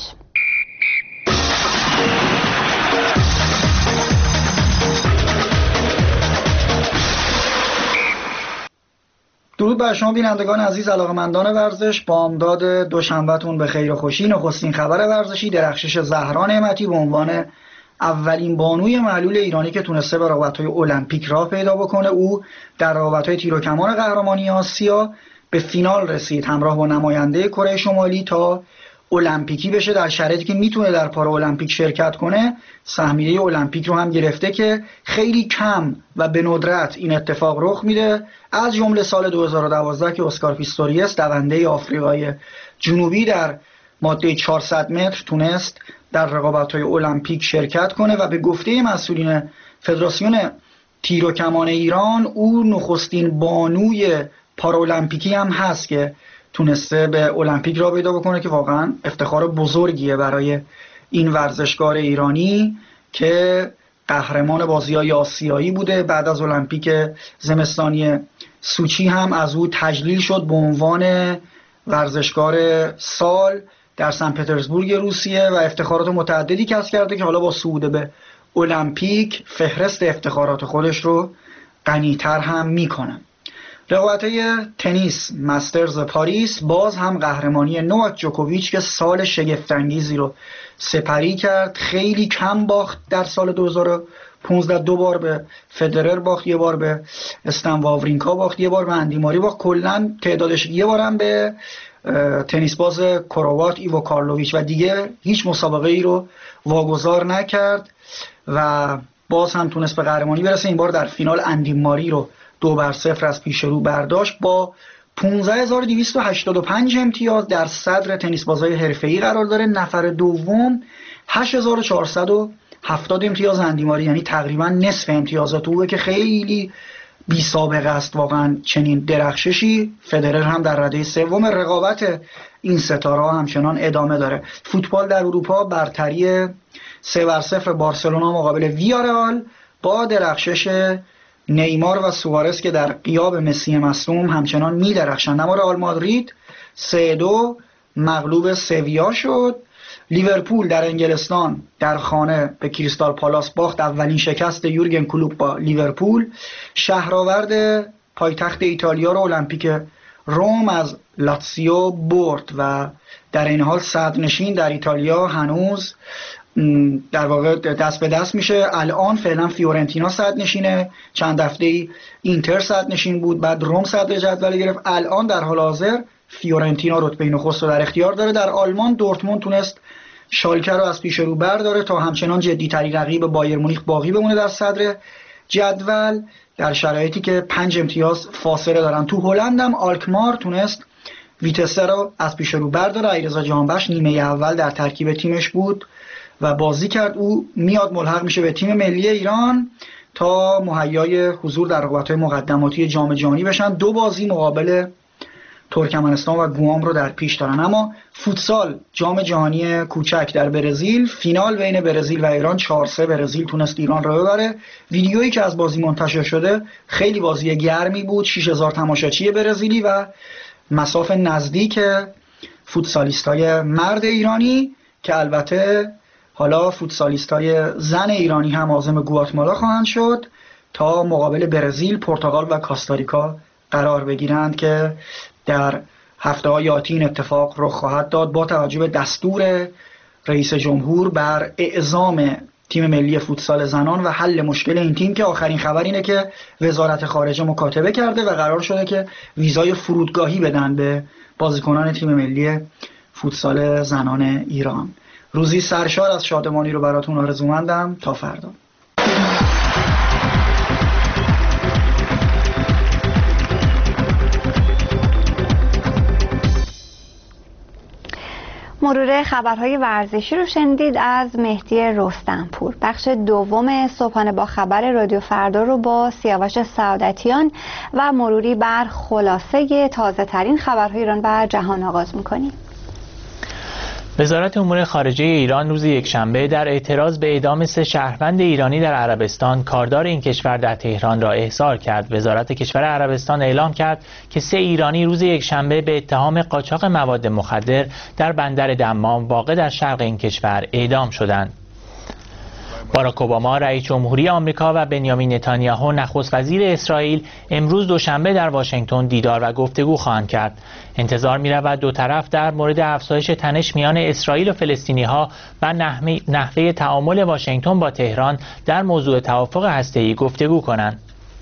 درود بر شما بینندگان عزیز، علاقه‌مندان ورزش. بامداد دوشنبهتون به خیر و خوشی. نخستین خبر ورزشی: درخشش زهرا نعمتی به عنوان اولین بانوی معلول ایرانی که تونسته به رقابت‌های المپیک راه پیدا بکنه. او در رقابت‌های تیر و کمان قهرمانی آسیا به فینال رسید همراه با نماینده کره شمالی تا المپیکی بشه. در شرایطی که میتونه در پارا المپیک شرکت کنه، سهمیه المپیک رو هم گرفته که خیلی کم و به ندرت این اتفاق رخ میده. از جمله سال 2012 که اسکار پیستوریس دونده آفریقای جنوبی در ماده 400 متر تونست در رقابت‌های المپیک شرکت کنه و به گفته مسئولین فدراسیون تیر و کمان ایران او نخستین بانوی پارالمپیکی هم هست که تونسته به المپیک را پیدا بکنه که واقعا افتخار بزرگیه برای این ورزشکار ایرانی که قهرمان بازی‌های آسیایی بوده. بعد از المپیک زمستانی سوچی هم از او تجلیل شد به عنوان ورزشکار سال در سن پترزبورگ روسیه و افتخارات متعددی کسب کرده که حالا با صعود به المپیک فهرست افتخارات خودش رو غنی‌تر هم میکنه. رقابت‌های تنیس مسترز پاریس باز هم قهرمانی نوواک جوکوویچ که سال شگفت‌انگیزی رو سپری کرد. خیلی کم باخت در سال 2015، 2 بار به فدرر باخت، 1 بار به استن واورینکا باخت، 1 بار به اندی ماری باخت. کلا تعدادش 1 بارم به تنیس باز کروات ایو کارلوویچ و دیگه هیچ مسابقه ای رو واگذار نکرد و باز هم تونست به قهرمانی برسه. این بار در فینال اندی ماری رو 2-0 از پیش رو برداشت. با 15285 امتیاز در صدر تنیس بازهای حرفه‌ای قرار داره. نفر دوم 8470 امتیاز اندی ماری، یعنی تقریبا نصف امتیازات اوه که خیلی بی سابقه است واقعا چنین درخششی. فدرر هم در رده سوم. رقابت این ستاره همچنان ادامه داره. فوتبال در اروپا برتری 3-0 بارسلونا مقابل ویارال با درخشش نیمار و سوارز که در غیاب مسی مصدوم همچنان می‌درخشند. اما رئال مادرید 3-2 مغلوب سویا شد. لیورپول در انگلستان در خانه به کریستال پالاس باخت، اولین شکست یورگن کلوپ با لیورپول. شهرآورد پایتخت ایتالیا رو المپیک روم از لاتزیو برد و در این حال صدرنشین در ایتالیا هنوز در واقع دست به دست میشه. الان فعلا فیورنتینا صدرنشینه، چند هفته اینتر صدرنشین بود، بعد روم صدر جدول گرفت. الان در حال حاضر فیورنتینا رتبه نخست رو در اختیار داره. در آلمان دورتموند تونست شالکه رو از پیش رو برداره تا همچنان جدی‌ترین رقیب بایر مونیخ باقی بمونه در صدر جدول در شرایطی که 5 امتیاز فاصله دارن. تو هلند هم آلکمار تونست ویتسه رو از پیش رو برداره. علیرضا جهانبخش نیمه اول در ترکیب تیمش بود و بازی کرد. او میاد ملحق میشه به تیم ملی ایران تا مهیای حضور در رقابت‌های مقدماتی جام جهانی بشن. 2 بازی مقابل ترکمنستان و گوام رو در پیش دارن. اما فوتسال جام جهانی کوچک در برزیل، فینال بین برزیل و ایران 4-3 برزیل تونست ایران رو ببره. ویدیویی که از بازی منتشر شده خیلی بازی گرمی بود. 6000 تماشاچی برزیلی و مساف نزدیک فوتسالیستای مرد ایرانی که البته حالا فوتسالیستای زن ایرانی هم عازم گواتمالا خواهند شد تا مقابل برزیل، پرتغال و کاستاریکا قرار بگیرند که در هفته‌های آتی این اتفاق رخ خواهد داد با توجه به دستور رئیس جمهور بر اعزام تیم ملی فوتسال زنان و حل مشکل این تیم که آخرین خبر اینه که وزارت خارجه مکاتبه کرده و قرار شده که ویزای فرودگاهی بدن به بازیکنان تیم ملی فوتسال زنان ایران. روزی سرشار از شادمانی رو براتون آرزومندم. تا فردا. مرور خبرهای ورزشی رو شنیدید از مهدی رستمپور. بخش دوم صبحانه با خبر رادیو فردا رو با سیاوش سعادتیان و مروری بر خلاصه تازه ترین خبرهای ایران و جهان آغاز میکنیم. وزارت امور خارجه ایران روز یکشنبه در اعتراض به اعدام 3 شهروند ایرانی در عربستان کاردار این کشور در تهران را احضار کرد. وزارت کشور عربستان اعلام کرد که 3 ایرانی روز یکشنبه به اتهام قاچاق مواد مخدر در بندر دمام واقع در شرق این کشور اعدام شدند. باراک اوباما رئیس جمهوری آمریکا و بنیامین نتانیاهو نخست وزیر اسرائیل امروز دوشنبه در واشنگتن دیدار و گفتگو خواهند کرد. انتظار می‌رود دو طرف در مورد افزایش تنش میان اسرائیل و فلسطینی‌ها و نحوه تعامل واشنگتن با تهران در موضوع توافق هسته‌ای گفتگو کنند.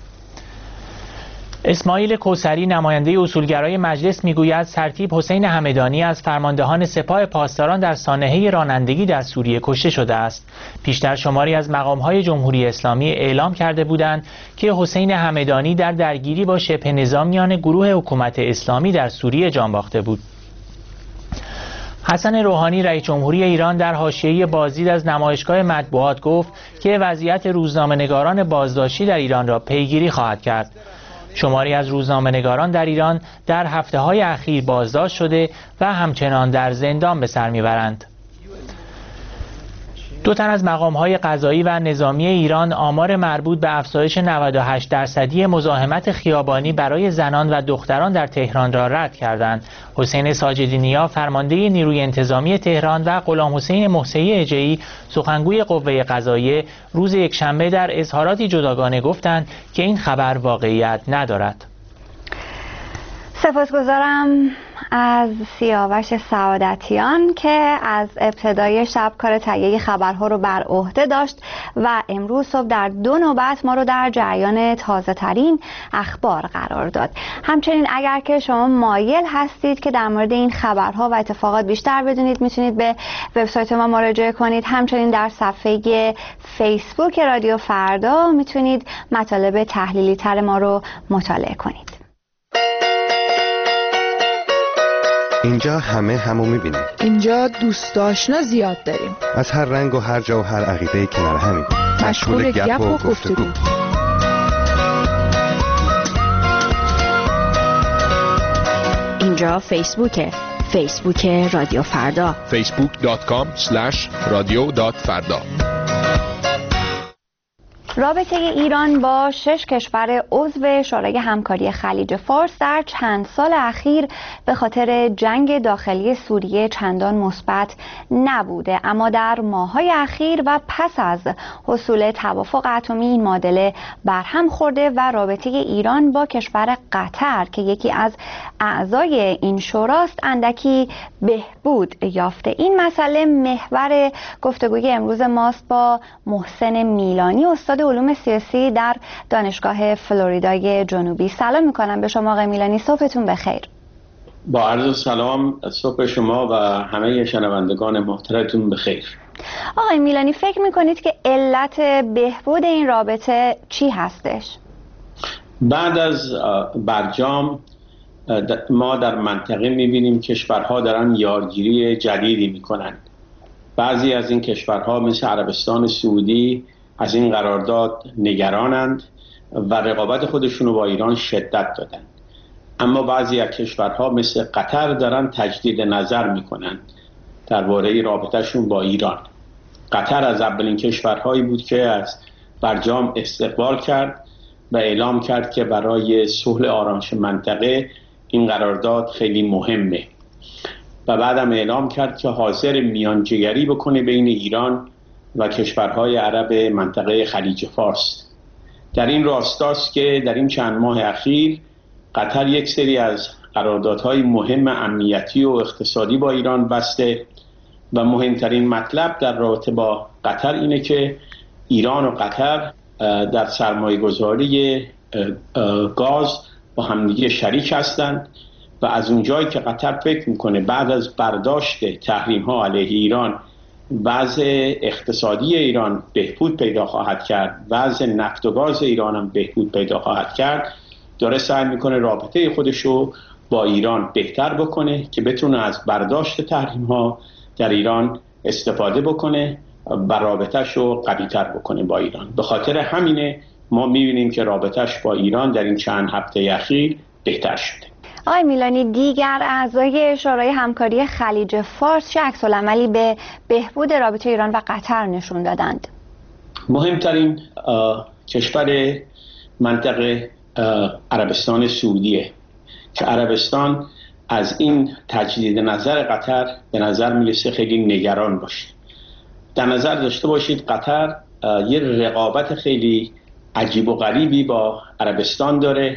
اسماعیل کوثری نماینده اصولگرای مجلس میگوید سرتیپ حسین همدانی از فرماندهان سپاه پاسداران در سانحه رانندگی در سوریه کشته شده است. پیشتر شماری از مقام‌های جمهوری اسلامی اعلام کرده بودند که حسین همدانی در درگیری با شبه نظامیان گروه حکومت اسلامی در سوریه جان باخته بود. حسن روحانی رئیس جمهوری ایران در حاشیه بازدید از نمایشگاه مطبوعات گفت که وضعیت روزنامه‌نگاران بازداشتی در ایران را پیگیری خواهد کرد. شماری از روزنامه‌نگاران در ایران در هفته‌های اخیر بازداشت شده و همچنان در زندان به سر میبرند. 2 تن از مقام‌های قضایی و نظامی ایران آمار مربوط به افزایش 98% مزاحمت خیابانی برای زنان و دختران در تهران را رد کردند. حسین ساجدی نیا فرمانده نیروی انتظامی تهران و غلام حسین محسنی اجهی سخنگوی قوه قضاییه روز یکشنبه در اظهاراتی جداگانه گفتند که این خبر واقعیت ندارد. سپاسگزارم از سیاوش سعادتیان که از ابتدای شب کار تهیه خبرها رو بر عهده داشت و امروز صبح در 2 نوبت ما رو در جریان تازه ترین اخبار قرار داد. همچنین اگر که شما مایل هستید که در مورد این خبرها و اتفاقات بیشتر بدونید میتونید به وبسایت ما مراجعه کنید. همچنین در صفحه فیسبوک رادیو فردا میتونید مطالب تحلیلی تر ما رو مطالعه کنید. اینجا همو میبینیم. اینجا دوست آشنا زیاد داریم. از هر رنگ و هر جا و هر عقیده کنار همیم. مشغول گپ و گفتگو. اینجا فیسبوک رادیو فردا. facebook.com/radio.farda. رابطه ایران با 6 کشور عضو شورای همکاری خلیج فارس در چند سال اخیر به خاطر جنگ داخلی سوریه چندان مثبت نبوده، اما در ماه‌های اخیر و پس از حصول توافق اتمی این معادله برهم خورده و رابطه ایران با کشور قطر که یکی از اعضای این شوراست اندکی بهبود یافته. این مسئله محور گفتگوی امروز ماست با محسن میلانی، استاد علوم سیاسی در دانشگاه فلوریدای جنوبی. سلام میکنم به شما آقای میلانی، صبحتون بخیر. با عرض سلام، صبح شما و همه شنوندگان محترمتون بخیر. آقای میلانی، فکر میکنید که علت بهبود این رابطه چی هستش؟ بعد از برجام ما در منطقه میبینیم کشورها دارن یارگیری جدیدی میکنن. بعضی از این کشورها مثل عربستان سعودی از این قرارداد نگرانند و رقابت خودشون رو با ایران شدت دادن. اما بعضی از کشورها مثل قطر دارن تجدید نظر میکنن درباره رابطهشون با ایران. قطر از اولین کشورهایی بود که از برجام استقبال کرد و اعلام کرد که برای صلح آرامش منطقه این قرارداد خیلی مهمه و بعدم اعلام کرد که حاضر میانجیگری بکنه بین ایران و کشورهای عرب منطقه خلیج فارس. در این راستاست که در این چند ماه اخیر قطر یک سری از قراردادهای مهم امنیتی و اقتصادی با ایران بسته و مهمترین مطلب در رابطه با قطر اینه که ایران و قطر در سرمایه‌گذاری گاز با همدیگه شریک هستند و از اونجایی که قطر فکر میکنه بعد از برداشت تحریم‌ها علیه ایران وضع اقتصادی ایران بهبود پیدا خواهد کرد، وضع نفت و گاز ایران هم بهبود پیدا خواهد کرد، داره سعی میکنه رابطه خودشو با ایران بهتر بکنه که بتونه از برداشت تحریم‌ها در ایران استفاده بکنه و رابطهشو قوی‌تر بکنه با ایران. به خاطر همینه ما میبینیم که رابطهش با ایران در این چند هفته اخیر بهتر شده. آقای میلانی، دیگر اعضای شورای همکاری خلیج فارس چه عکس‌العملی به بهبود رابطه ایران و قطر نشون دادند؟ مهمترین کشور منطقه عربستان سعودیه که عربستان از این تجدید نظر قطر به نظر میرسه خیلی نگران باشه. در نظر داشته باشید قطر یه رقابت خیلی عجیب و غریبی با عربستان داره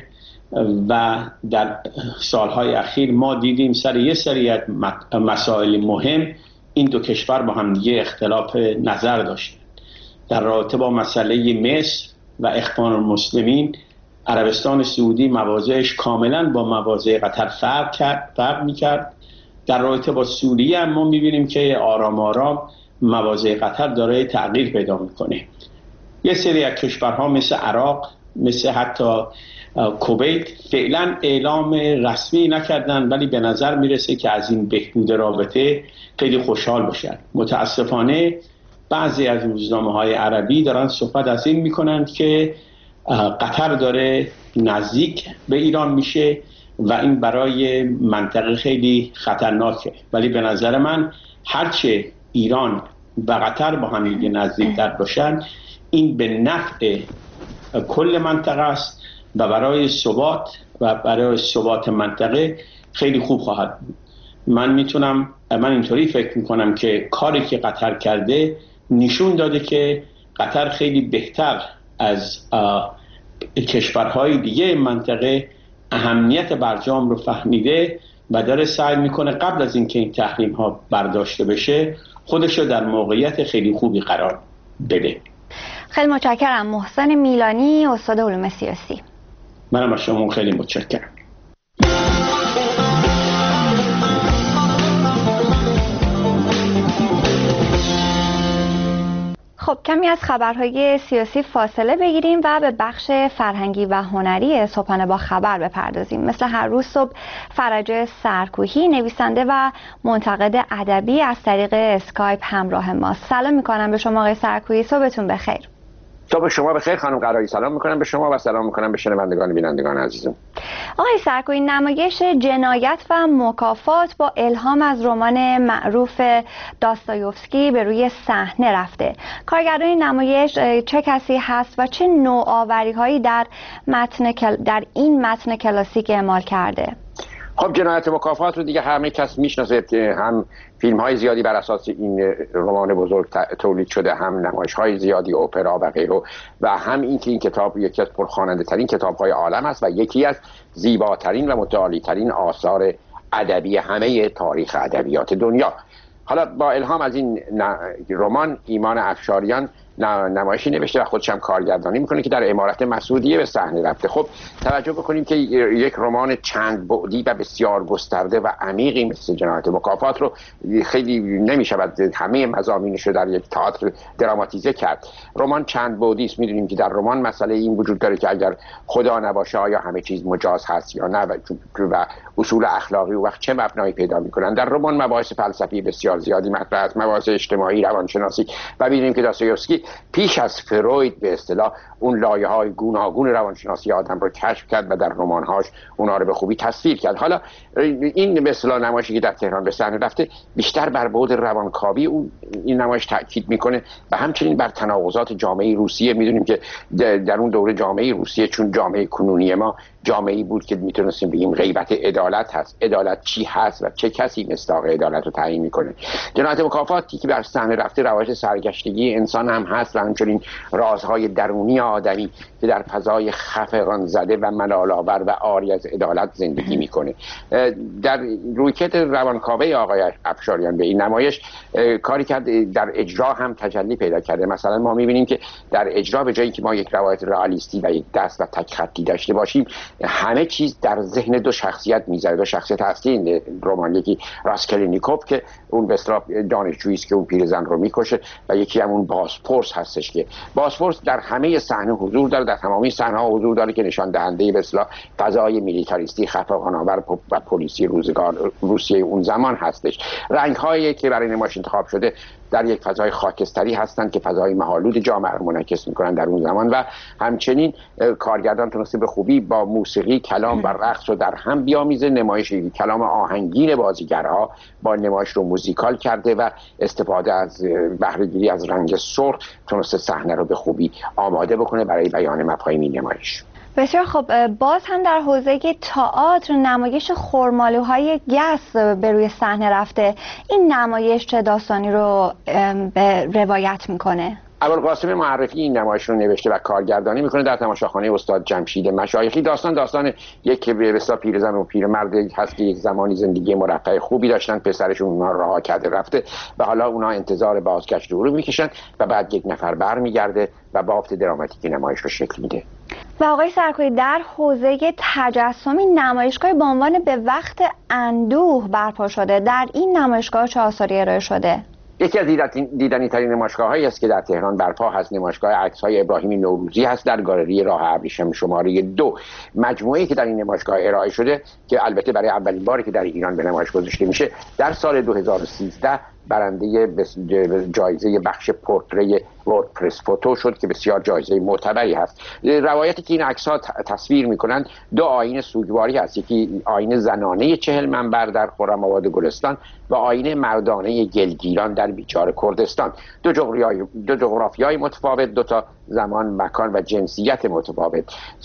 و در سالهای اخیر ما دیدیم سر یه سری از مسائل مهم این دو کشور با هم دیگه اختلاف نظر داشتن. در رابطه با مسئله مصر و اخوان المسلمین عربستان سعودی مواضعش کاملا با مواضع قطر فرق میکرد. در رابطه با سوریه هم ما میبینیم که آرام آرام مواضع قطر داره تغییر پیدا میکنه. یه سری از کشورها مثل عراق، مثل حتی کویت فعلا اعلام رسمی نکردن ولی به نظر میرسه که از این بهبود رابطه خیلی خوشحال باشن. متاسفانه بعضی از روزنامه‌های عربی دارن صحبت از این میکنن که قطر داره نزدیک به ایران میشه و این برای منطقه خیلی خطرناکه، ولی به نظر من هرچه ایران و قطر با هم دیگه نزدیک‌تر باشن این به نفع کل منطقه است و برای ثبات منطقه خیلی خوب خواهد بود. من اینطوری فکر میکنم که کاری که قطر کرده نشون داده که قطر خیلی بهتر از کشورهای دیگه منطقه اهمیت برجام رو فهمیده و داره سعی میکنه قبل از اینکه این تحریم ها برداشته بشه خودش رو در موقعیت خیلی خوبی قرار بده. خیلی متشکرم. محسن میلانی، استاد علوم سیاسی. منم از شما خیلی متشکرم. خب کمی از خبرهای سیاسی فاصله بگیریم و به بخش فرهنگی و هنری صبحانه با خبر بپردازیم. مثل هر روز صبح فرج سرکوهی، نویسنده و منتقد ادبی، از طریق اسکایپ همراه ماست. سلام میکنم به شما آقای سرکوهی، صبحتون بخیر. صبح شما بخیر خانم قرایی. سلام میکنم به شما و سلام میکنم به شنوندگان بینندگان عزیزم. آقای سرکویی، نمایش جنایت و مکافات با الهام از رمان معروف داستایوفسکی به روی صحنه رفته. کارگردان نمایش چه کسی هست و چه نوآوری‌هایی در این متن کلاسیک اعمال کرده؟ خب جنایت مکافات رو دیگه همه کس میشناسه، هم فیلم های زیادی بر اساس این رمان بزرگ تولید شده، هم نمایش های زیادی، اپرا و غیره، و هم اینکه این کتاب یکی از پرخواننده ترین کتاب های عالم است و یکی از زیباترین و متعالی ترین آثار ادبی همه تاریخ ادبیات دنیا. حالا با الهام از این رمان ایمان افشاریان نمایشی نوشته و خودش هم کارگردانی میکنه که در عمارت مسعودیه به صحنه رفته. خب توجه بکنیم که یک رمان چند بعدی و بسیار گسترده و عمیقی مثل جنایت مکافات رو خیلی نمیشود همه مضامینش رو در یک تئاتر دراماتیزه کرد. رمان چند بعدی است. میدونیم که در رمان مسئله این وجود داره که اگر خدا نباشه آیا همه چیز مجاز هست یا نه و اصول اخلاقی و وقت چه مبنایی پیدا میکنن. در رمان مباحث فلسفی بسیار زیادی مطرح است، مباحث اجتماعی، روانشناسی، و میدونیم که داستایوفسکی پیش از فروید به اصطلاح اون لایه‌های گوناگون روانشناسی آدم رو کشف کرد و در رمان‌هاش اونا رو به خوبی تصویر کرد. حالا این به اصطلاح نمایشی که در تهران به صحنه رفته بیشتر بر بعد روانکاوی این نمایش تاکید میکنه و همچنین بر تناقضات جامعه روسیه. میدونیم که در اون دوره جامعه روسیه، چون جامعه کنونی ما جامعه‌ای بود که میتونستیم بگیم غیبت عدالت هست. عدالت چی هست و چه کسی مصداق عدالت رو تعیین میکنه؟ جنایت مکافاتی که بر صحنه رفته روایت سرگشتگی انسان هم هست و همچنین رازهای درونی آدمی که در فضای خفقان زده و ملال‌آور و عاری از عدالت زندگی میکنه. در رویکرد روانکاوی آقای افشاریان به این نمایش کاری کرد، در اجرا هم تجلی پیدا کرده. مثلا ما میبینیم که در اجرا به جایی که ما یک روایت رئالیستی و یک دست و تک خطی داشته باشیم، همه چیز در ذهن دو شخصیت میذاره. دو شخصیت هستی این رمان، یکی راسکلینیکوف که اون به اصطلاح دانشجویی است که اون پیرزن رو میکشه و یکی هم اون بازپرس هستش که بازپرس در همه صحنه حضور داره، در تمامی صحنه ها حضور داره که نشان دهنده به اصطلاح فضای میلیتاریستی خفقان‌آور و پلیسی روزگار روسیه اون زمان هستش. رنگ‌هایی که برای نمایش انتخاب شده در یک فضای خاکستری هستند که فضای مه‌آلود جامعه رو منعکس می‌کنن در اون زمان، و همچنین کارگردان تونسته به خوبی با موسیقی، کلام و رقص رو در هم بیامیزه. نمایش کلام آهنگین بازیگرها با نمایش رو موزیکال کرده و استفاده از بهره‌گیری از رنگ سرخ تونسته صحنه رو به خوبی آماده بکنه برای بیان مفاهیم این نمایش. بسیار خب، باز هم در حوزه تئاتر نمایش خرمالوهای گس به روی صحنه رفته. این نمایش چه داستانی رو به روایت میکنه؟ ابوالقاسم معرفی این نمایش رو نوشته و کارگردانی میکنه در تماشاخانه استاد جمشید مشایخی. داستان یک بسیار پیرزن و پیرمردی هست که یک زمانی زندگی مرفه خوبی داشتن، پسرشون اونها رو رها کرده رفته و حالا اونها انتظار بازگشت رو میکشن و بعد یک نفر برمیگرده و بافت دراماتیک نمایش رو شکل میده. و آقای سرکویی، در حوزه تجسمی نمایشگاه با عنوان به وقت اندوه برپا شده. در این نمایشگاه چه آثاری ارائه شده؟ یکی از دیدنی ترین نمایشگاه‌هایی است که در تهران برپا هست نمایشگاه عکس‌های ابراهیم نوروزی هست در گالری راه ابریشم شماره 2. مجموعه‌ای که در این نمایشگاه ارائه شده که البته برای اولین باری که در ایران به نمایش گذاشته میشه در سال 2013 برنده جایزه بخش پورتری وردپرس فوتو شد که بسیار جایزه معتبری هست. روایتی که این عکس‌ها تصویر می‌کنند دو آیین سوگواری هست، یکی آیین زنانه 40 منبر در خرم‌آباد گلستان و آیین مردانه گلگیران در بیچاره کردستان. دو جغرافیای متفاوت، دو تا زمان، مکان و جنسیت متفاوت.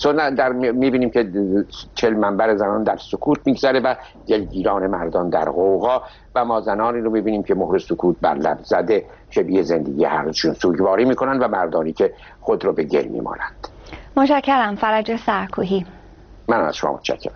می‌بینیم که 40 منبر زنان در سکوت می‌گذره و گلگیران مردان در غوغا، و ما زنانی رو می‌بینیم که مهر سکوت بر لب زده شبیه زندگی هرشون سوگواری میکنن و مردانی که خود رو به گل میمانند. متشکرم. فرج سرکویی. من از شما متشکرم.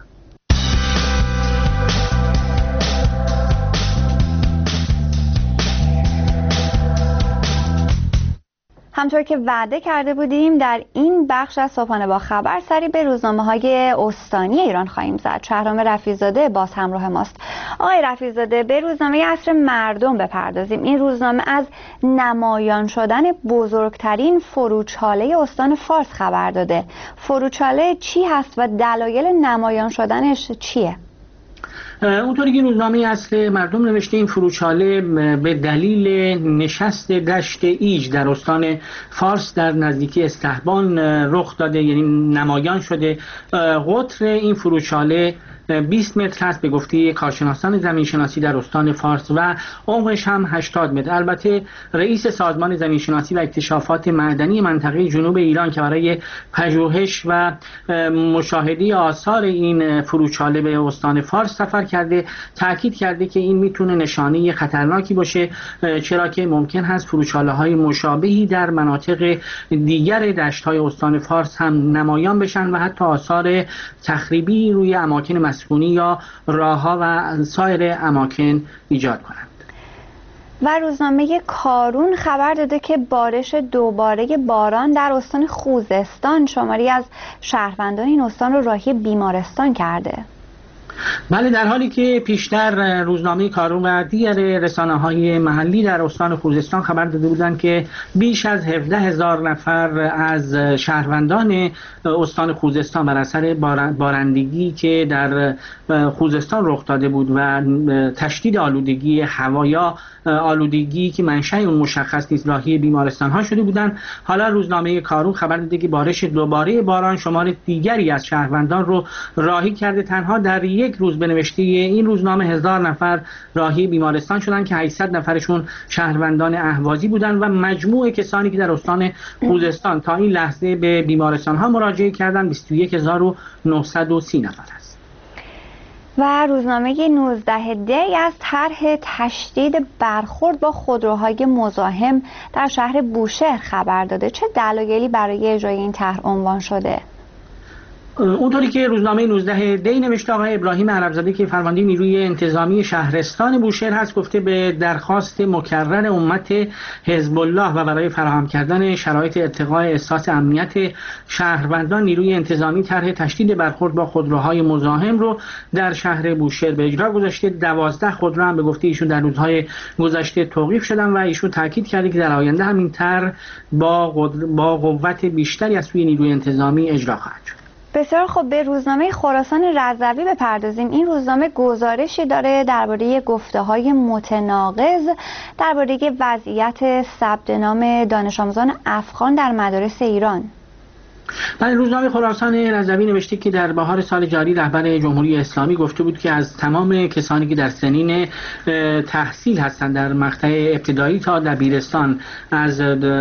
همطور که وعده کرده بودیم در این بخش از صبحانه با خبر سری به روزنامه‌های استانی ایران خواهیم زد. شهرام رفیع‌زاده باز همراه ماست. آقای رفیع‌زاده، به روزنامه عصر مردم بپردازیم. این روزنامه از نمایان شدن بزرگترین فروچاله استان فارس خبر داده. فروچاله چی هست و دلایل نمایان شدنش چیه؟ اونطوری که روزنامه اصل مردم نوشته این فروچاله به دلیل نشست دشت ایج در استان فارس در نزدیکی استحبان رخ داده، یعنی نمایان شده. قطر این فروچاله 20 متر است به گفته کارشناسان زمینشناسی در استان فارس و عمقش هم 80 متر. البته رئیس سازمان زمینشناسی و اکتشافات معدنی منطقه جنوب ایران که برای پژوهش و مشاهده آثار این فروچاله به استان فارس سفر کرده، تاکید کرده که این میتونه نشانه خطرناکی باشه، چرا که ممکن هست فروچاله‌های مشابهی در مناطق دیگر دشت‌های استان فارس هم نمایان بشن و حتی آثار تخریبی روی اماکن مسکونی یا راه‌ها و سایر اماکن ایجاد کنند. و روزنامه کارون خبر داده که بارش دوباره باران در استان خوزستان شماری از شهروندان این استان رو راهی بیمارستان کرده. بله، در حالی که پیشتر روزنامه کارون و دیگر رسانه‌های محلی در استان خوزستان خبر داده بودند که بیش از 17,000 نفر از شهروندان استان خوزستان بر اثر بارندگی که در خوزستان رخ داده بود و تشدید آلودگی هوا یا آلودگی که منشأ اون مشخص نیست راهی بیمارستان‌ها شده بودند. حالا روزنامه کارون خبر داده که بارش دوباره باران شمار دیگری از شهروندان رو راهی کرده. تنها در یک روز به نوشته این روزنامه 1000 نفر راهی بیمارستان شدن که 800 نفرشون شهروندان اهوازی بودند و مجموع کسانی که در استان خوزستان تا این لحظه به بیمارستان‌ها مراجعه کردند 21930 نفر است. و روزنامه 19 دی از طرح تشدید برخورد با خودروهای مزاحم در شهر بوشهر خبر داده. چه دلایلی برای اجرای این طرح عنوان شده؟ اونطوری که روزنامه 19 دی نوشته آقای ابراهیم عربزاده که فرمانده نیروی انتظامی شهرستان بوشهر هست، گفته به درخواست مکرر امت حزب الله و برای فراهم کردن شرایط ارتقاء احساس امنیت شهروندان نیروی انتظامی طرح تشدید برخورد با خودروهای مزاحم رو در شهر بوشهر به اجرا گذاشته. 12 خودرو هم به گفته ایشون در روزهای گذشته توقیف شدن و ایشون تاکید کرده که در آینده همین طرح با قوت بیشتری از سوی نیروی انتظامی اجرا خواهد شد. بسیار خوب، به روزنامه خراسان رضوی بپردازیم. این روزنامه گزارشی داره درباره گفته‌های متناقض درباره وضعیت ثبت نام دانش آموزان افغان در مدارس ایران. بله، روزنامه خراسان رضوی نوشته که در بهار سال جاری رهبر جمهوری اسلامی گفته بود که از تمام کسانی که در سنین تحصیل هستند در مقطع ابتدایی تا دبیرستان از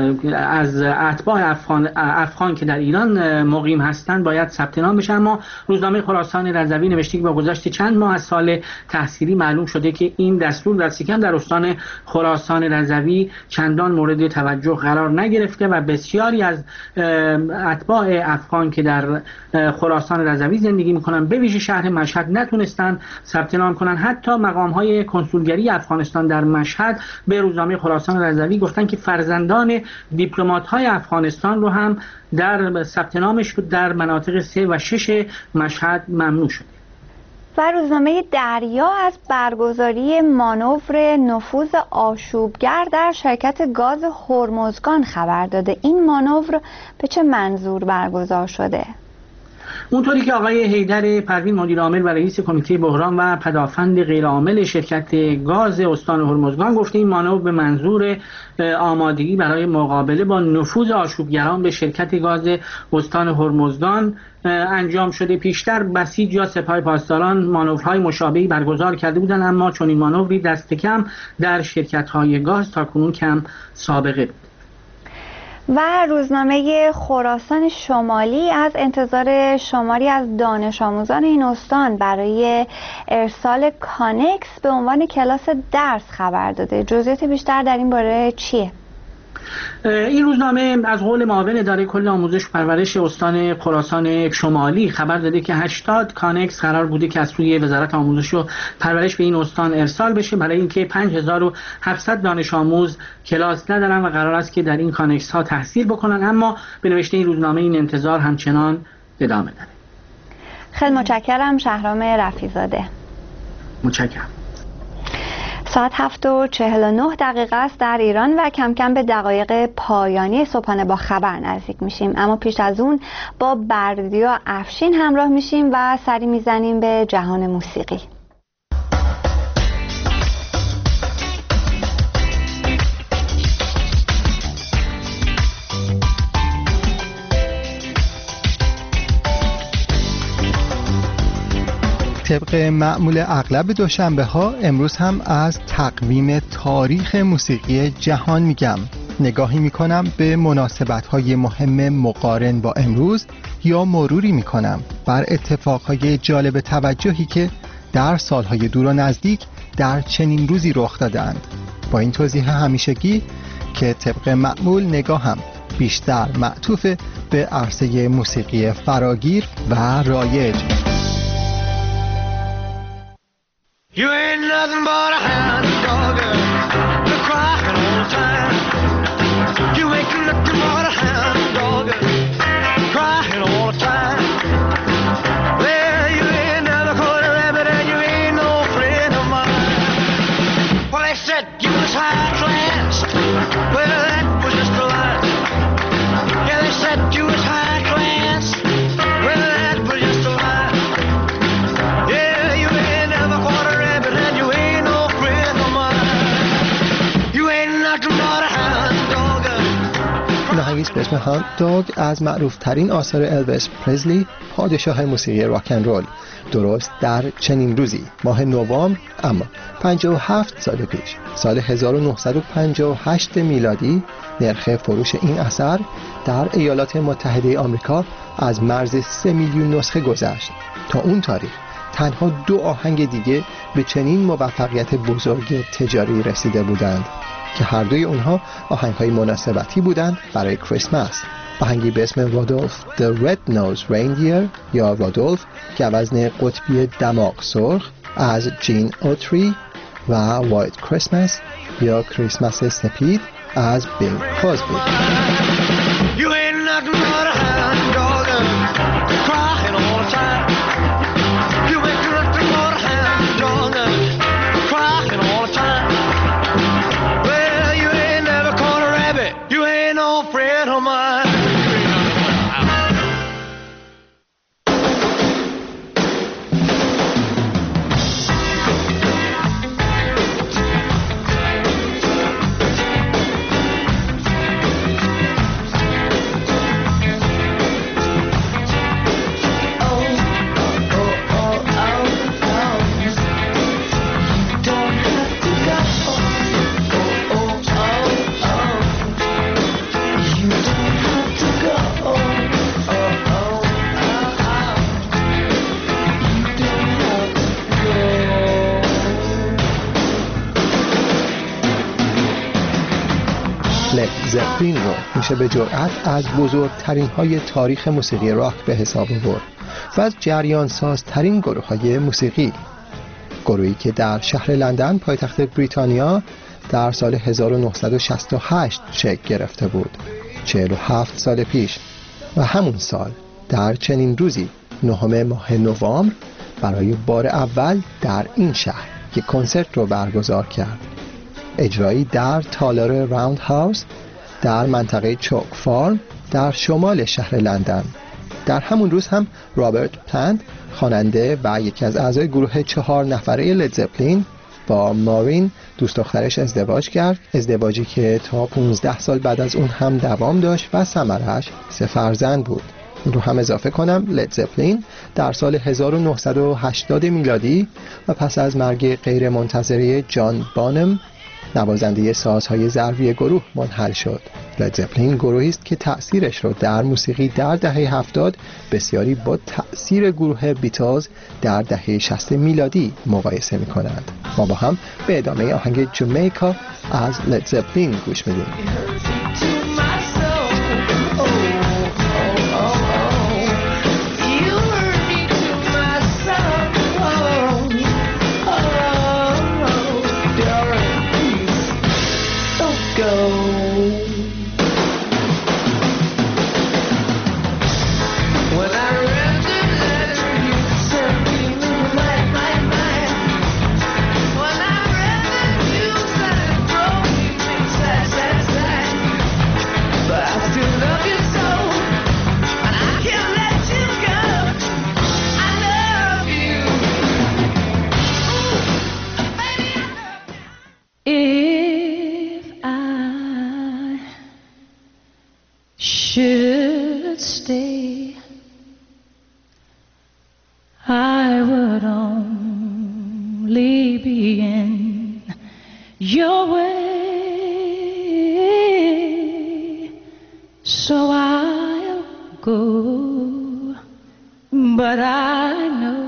اتباع افغان که در ایران مقیم هستند باید ثبت نام بشن. اما روزنامه خراسان رضوی نوشته که با گذشت چند ماه از سال تحصیلی معلوم شده که این دستور دست کم در استان خراسان رضوی چندان مورد توجه قرار نگرفته و بسیاری از اتباع افغان که در خراسان رضوی زندگی میکنن به ویژه شهر مشهد نتونستن ثبت نام کنن. حتی مقام‌های کنسولگری افغانستان در مشهد به روزنامه خراسان رضوی گفتن که فرزندان دیپلمات‌های افغانستان رو هم در ثبت نامش در مناطق 3 و 6 مشهد ممنوع شد. و روزنامه دریا از برگزاری مانور نفوذ آشوبگر در شرکت گاز هرمزگان خبر داده. این مانور به چه منظور برگزار شده؟ اونطوری که آقای حیدر پروین مدیر عامل و رئیس کمیته بحران و پدافند غیرعامل شرکت گاز استان هرمزگان گفته این مانور به منظور آمادگی برای مقابله با نفوذ آشوبگران به شرکت گاز استان هرمزگان انجام شده. پیشتر بسیج یا سپاه پاسداران مانورهای مشابهی برگزار کرده بودند، اما چون این مانوری دست کم در شرکت‌های گاز تاکنون کم سابقه بود. و روزنامه خراسان شمالی از انتظار شماری از دانش آموزان این استان برای ارسال کانکس به عنوان کلاس درس خبر داده. جزئیات بیشتر در این باره چیه؟ این روزنامه از قول معاون اداره کل آموزش و پرورش استان خراسان شمالی خبر داده که 80 کانکس قرار بوده که از سوی وزارت آموزش و پرورش به این استان ارسال بشه برای اینکه 5700 دانش آموز کلاس ندارن و قرار است که در این کانکس ها تحصیل بکنن، اما به نوشته این روزنامه این انتظار همچنان ادامه داره. خیلی متشکرم شهرام رفیع‌زاده. متشکرم. ساعت 7:49 است در ایران و کم کم به دقایق پایانی صبحانه با خبر نزدیک میشیم، اما پیش از اون با بردیا افشین همراه میشیم و سری میزنیم به جهان موسیقی. طبق معمول اغلب دوشنبه ها امروز هم از تقویم تاریخ موسیقی جهان میگم. نگاهی میکنم به مناسبت های مهم مقارن با امروز یا مروری میکنم بر اتفاقهای جالب توجهی که در سالهای دور و نزدیک در چنین روزی رخ دادند. با این توضیح همیشگی که طبق معمول نگاهم بیشتر معطوف به عرصه موسیقی فراگیر و رایج. You ain't nothing but a hound dog, you're crying all the time. You ain't nothing but a hound dog, crying all the time. Well, you ain't never caught a rabbit and you ain't no friend of mine. Well, they said you was high class, well, that was just a lie. Yeah, they said you was high class, well, that was just a lie. Yeah, you ain't never caught a rabbit and you ain't no friend of mine. You ain't nothing but a hound dog. نهاییست به اسم هاند داگ از معروف ترین آثار الویس پرزلی، پادشاه موسیقی راکن رول، درست در چنین روزی ماه نوامبر اما 57 سال پیش سال 1958 میلادی نرخ فروش این اثر در ایالات متحده آمریکا از مرز 3 میلیون نسخه گذشت. تا اون تاریخ تنها 2 آهنگ دیگه به چنین موفقیت بزرگ تجاری رسیده بودند که هر دوی اونها آهنگ‌های مناسبتی بودند برای کریسمس. آهنگی به اسم رودولف The Red Nosed Reindeer یا رودولف که وزن قطبی دماغ سرخ از جین اوتری و وایت کریسمس یا کریسمس سپید از بینگ کاسبی. لد زپلین رو میشه به جرئت از بزرگترین های تاریخ موسیقی راک به حساب آورد و از جریان سازترین گروه های موسیقی، گروهی که در شهر لندن پایتخت بریتانیا در سال 1968 شکل گرفته بود، 47 سال پیش، و همون سال در چنین روزی 9 ماه نوامبر برای بار اول در این شهر یک کنسرت رو برگزار کرد. اجرایی در تالار راوند هاوس در منطقه چوک فارم در شمال شهر لندن. در همون روز هم رابرت پلانت خواننده و یکی از اعضای گروه 4 نفره لد زپلین با مارین دوست دخترش ازدواج کرد، ازدواجی که تا 15 سال بعد از اون هم دوام داشت و ثمرش 3 فرزند بود. این رو هم اضافه کنم لد زپلین در سال 1980 میلادی و پس از مرگ غیر منتظره جان بانم نوازنده سازهای ضربی گروه منحل شد. لد زپلین گروهی است که تأثیرش رو در موسیقی در دهه 70 بسیاری با تأثیر گروه بیتلز در دهه 60 میلادی مقایسه می کنند. ما با هم به ادامه آهنگ جمیکا از لد زپلین گوش میدیم. your way, so I'll go, but I know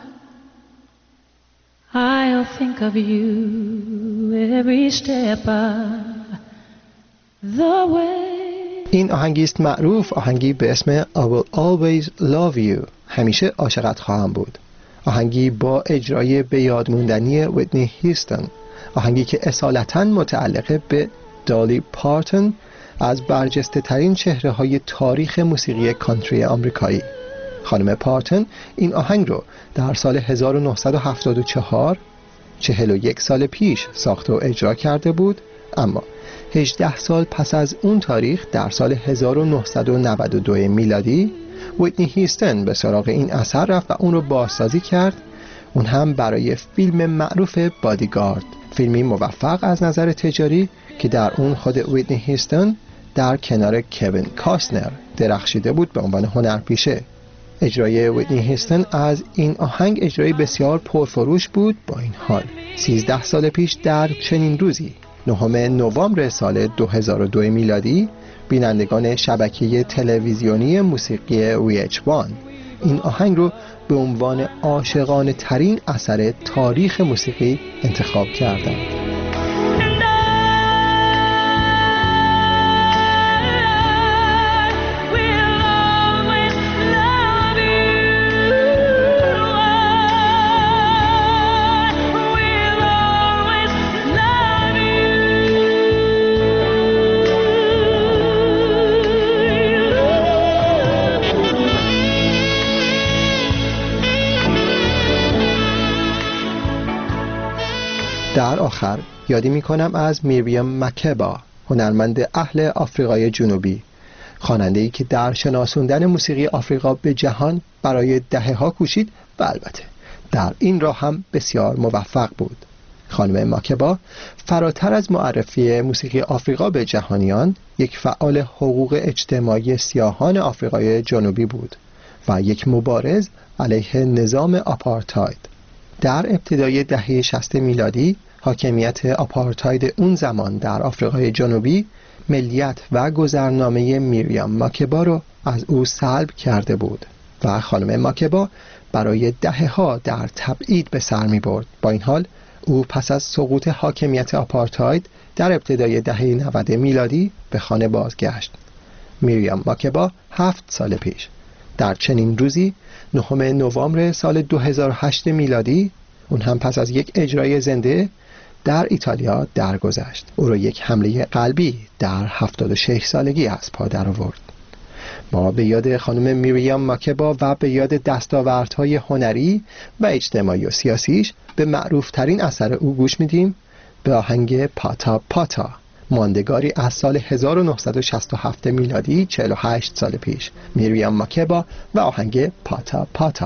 I'll think of you every step of the way. این آهنگی است معروف، آهنگی به اسم I will always love you، همیشه عاشقت خواهم بود. آهنگی با اجرای به یاد موندنی ویتنی هیستون، آهنگی که اصالتاً متعلق به دالی پارتون، از برجسته ترین چهره های تاریخ موسیقی کانتری آمریکایی. خانم پارتون این آهنگ رو در سال 1974 41 سال پیش ساخت و اجرا کرده بود، اما 18 سال پس از اون تاریخ در سال 1992 میلادی ویتنی هیستون به سراغ این اثر رفت و اون رو بازسازی کرد، اون هم برای فیلم معروف بادیگارد، فیلمی موفق از نظر تجاری که در اون خود ویتنی هیستون در کنار کوین کاستنر درخشیده بود به عنوان هنرپیشه. اجرای ویتنی هیستون از این آهنگ اجرای بسیار پرفروش بود. با این حال 13 سال پیش در چنین روزی 9 نوامبر سال 2002 میلادی بینندگان شبکه تلویزیونی موسیقی VH1 این آهنگ رو به عنوان عاشقانه ترین اثر تاریخ موسیقی انتخاب کردند. در آخر یادی میکنم از میریم مکبا، هنرمند اهل آفریقای جنوبی، خواننده‌ای که در شناسوندن موسیقی آفریقا به جهان برای دهه‌ها کوشید و البته در این راه هم بسیار موفق بود. خانم ماکبا فراتر از معرفی موسیقی آفریقا به جهانیان، یک فعال حقوق اجتماعی سیاهان آفریقای جنوبی بود و یک مبارز علیه نظام آپارتاید. در ابتدای دهه 60 میلادی حاکمیت آپارتاید اون زمان در آفریقای جنوبی ملیت و گذرنامه میریم ماکبا رو از او سلب کرده بود و خانم ماکبا برای دهه‌ها در تبعید به سر می برد. با این حال او پس از سقوط حاکمیت آپارتاید در ابتدای دهه 90 میلادی به خانه بازگشت. میریم ماکبا 7 سال پیش در چنین روزی 9 نوامبر سال 2008 میلادی، اون هم پس از یک اجرای زنده در ایتالیا درگذشت. او را یک حمله قلبی در 76 سالگی از پا درآورد. ما به یاد خانم میریم ماکبا و به یاد دستاوردهای هنری و اجتماعی و سیاسیش به معروفترین اثر او گوش میدیم، به آهنگ پاتا پاتا، ماندگاری از سال 1967 میلادی، 48 سال پیش. میریم ماکبا و آهنگ پاتا پاتا.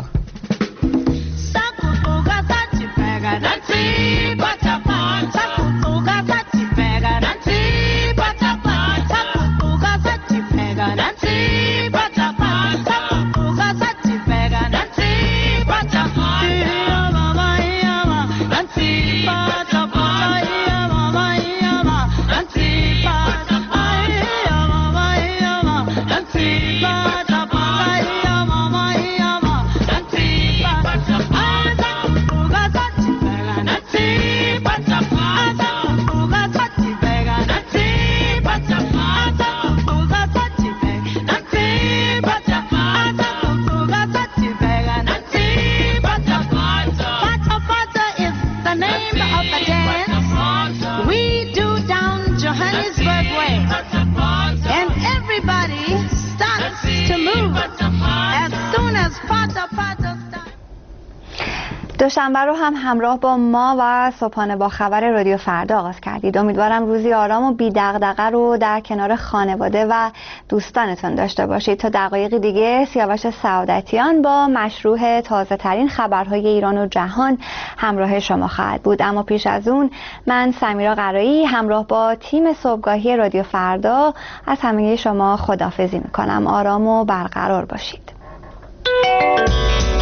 دوشنبه رو هم همراه با ما و صبحانه با خبر رادیو فردا آغاز کردید. امیدوارم روزی آرام و بی دغدغه رو در کنار خانواده و دوستانتون داشته باشید. تا دقایقی دیگه سیاوش سعادتیان با مشروح تازه ترین خبرهای ایران و جهان همراه شما خواهد بود. اما پیش از اون من سمیرا قرایی همراه با تیم صبحگاهی رادیو فردا از همه شما خداحافظی میکنم. آرام و برقرار باشید.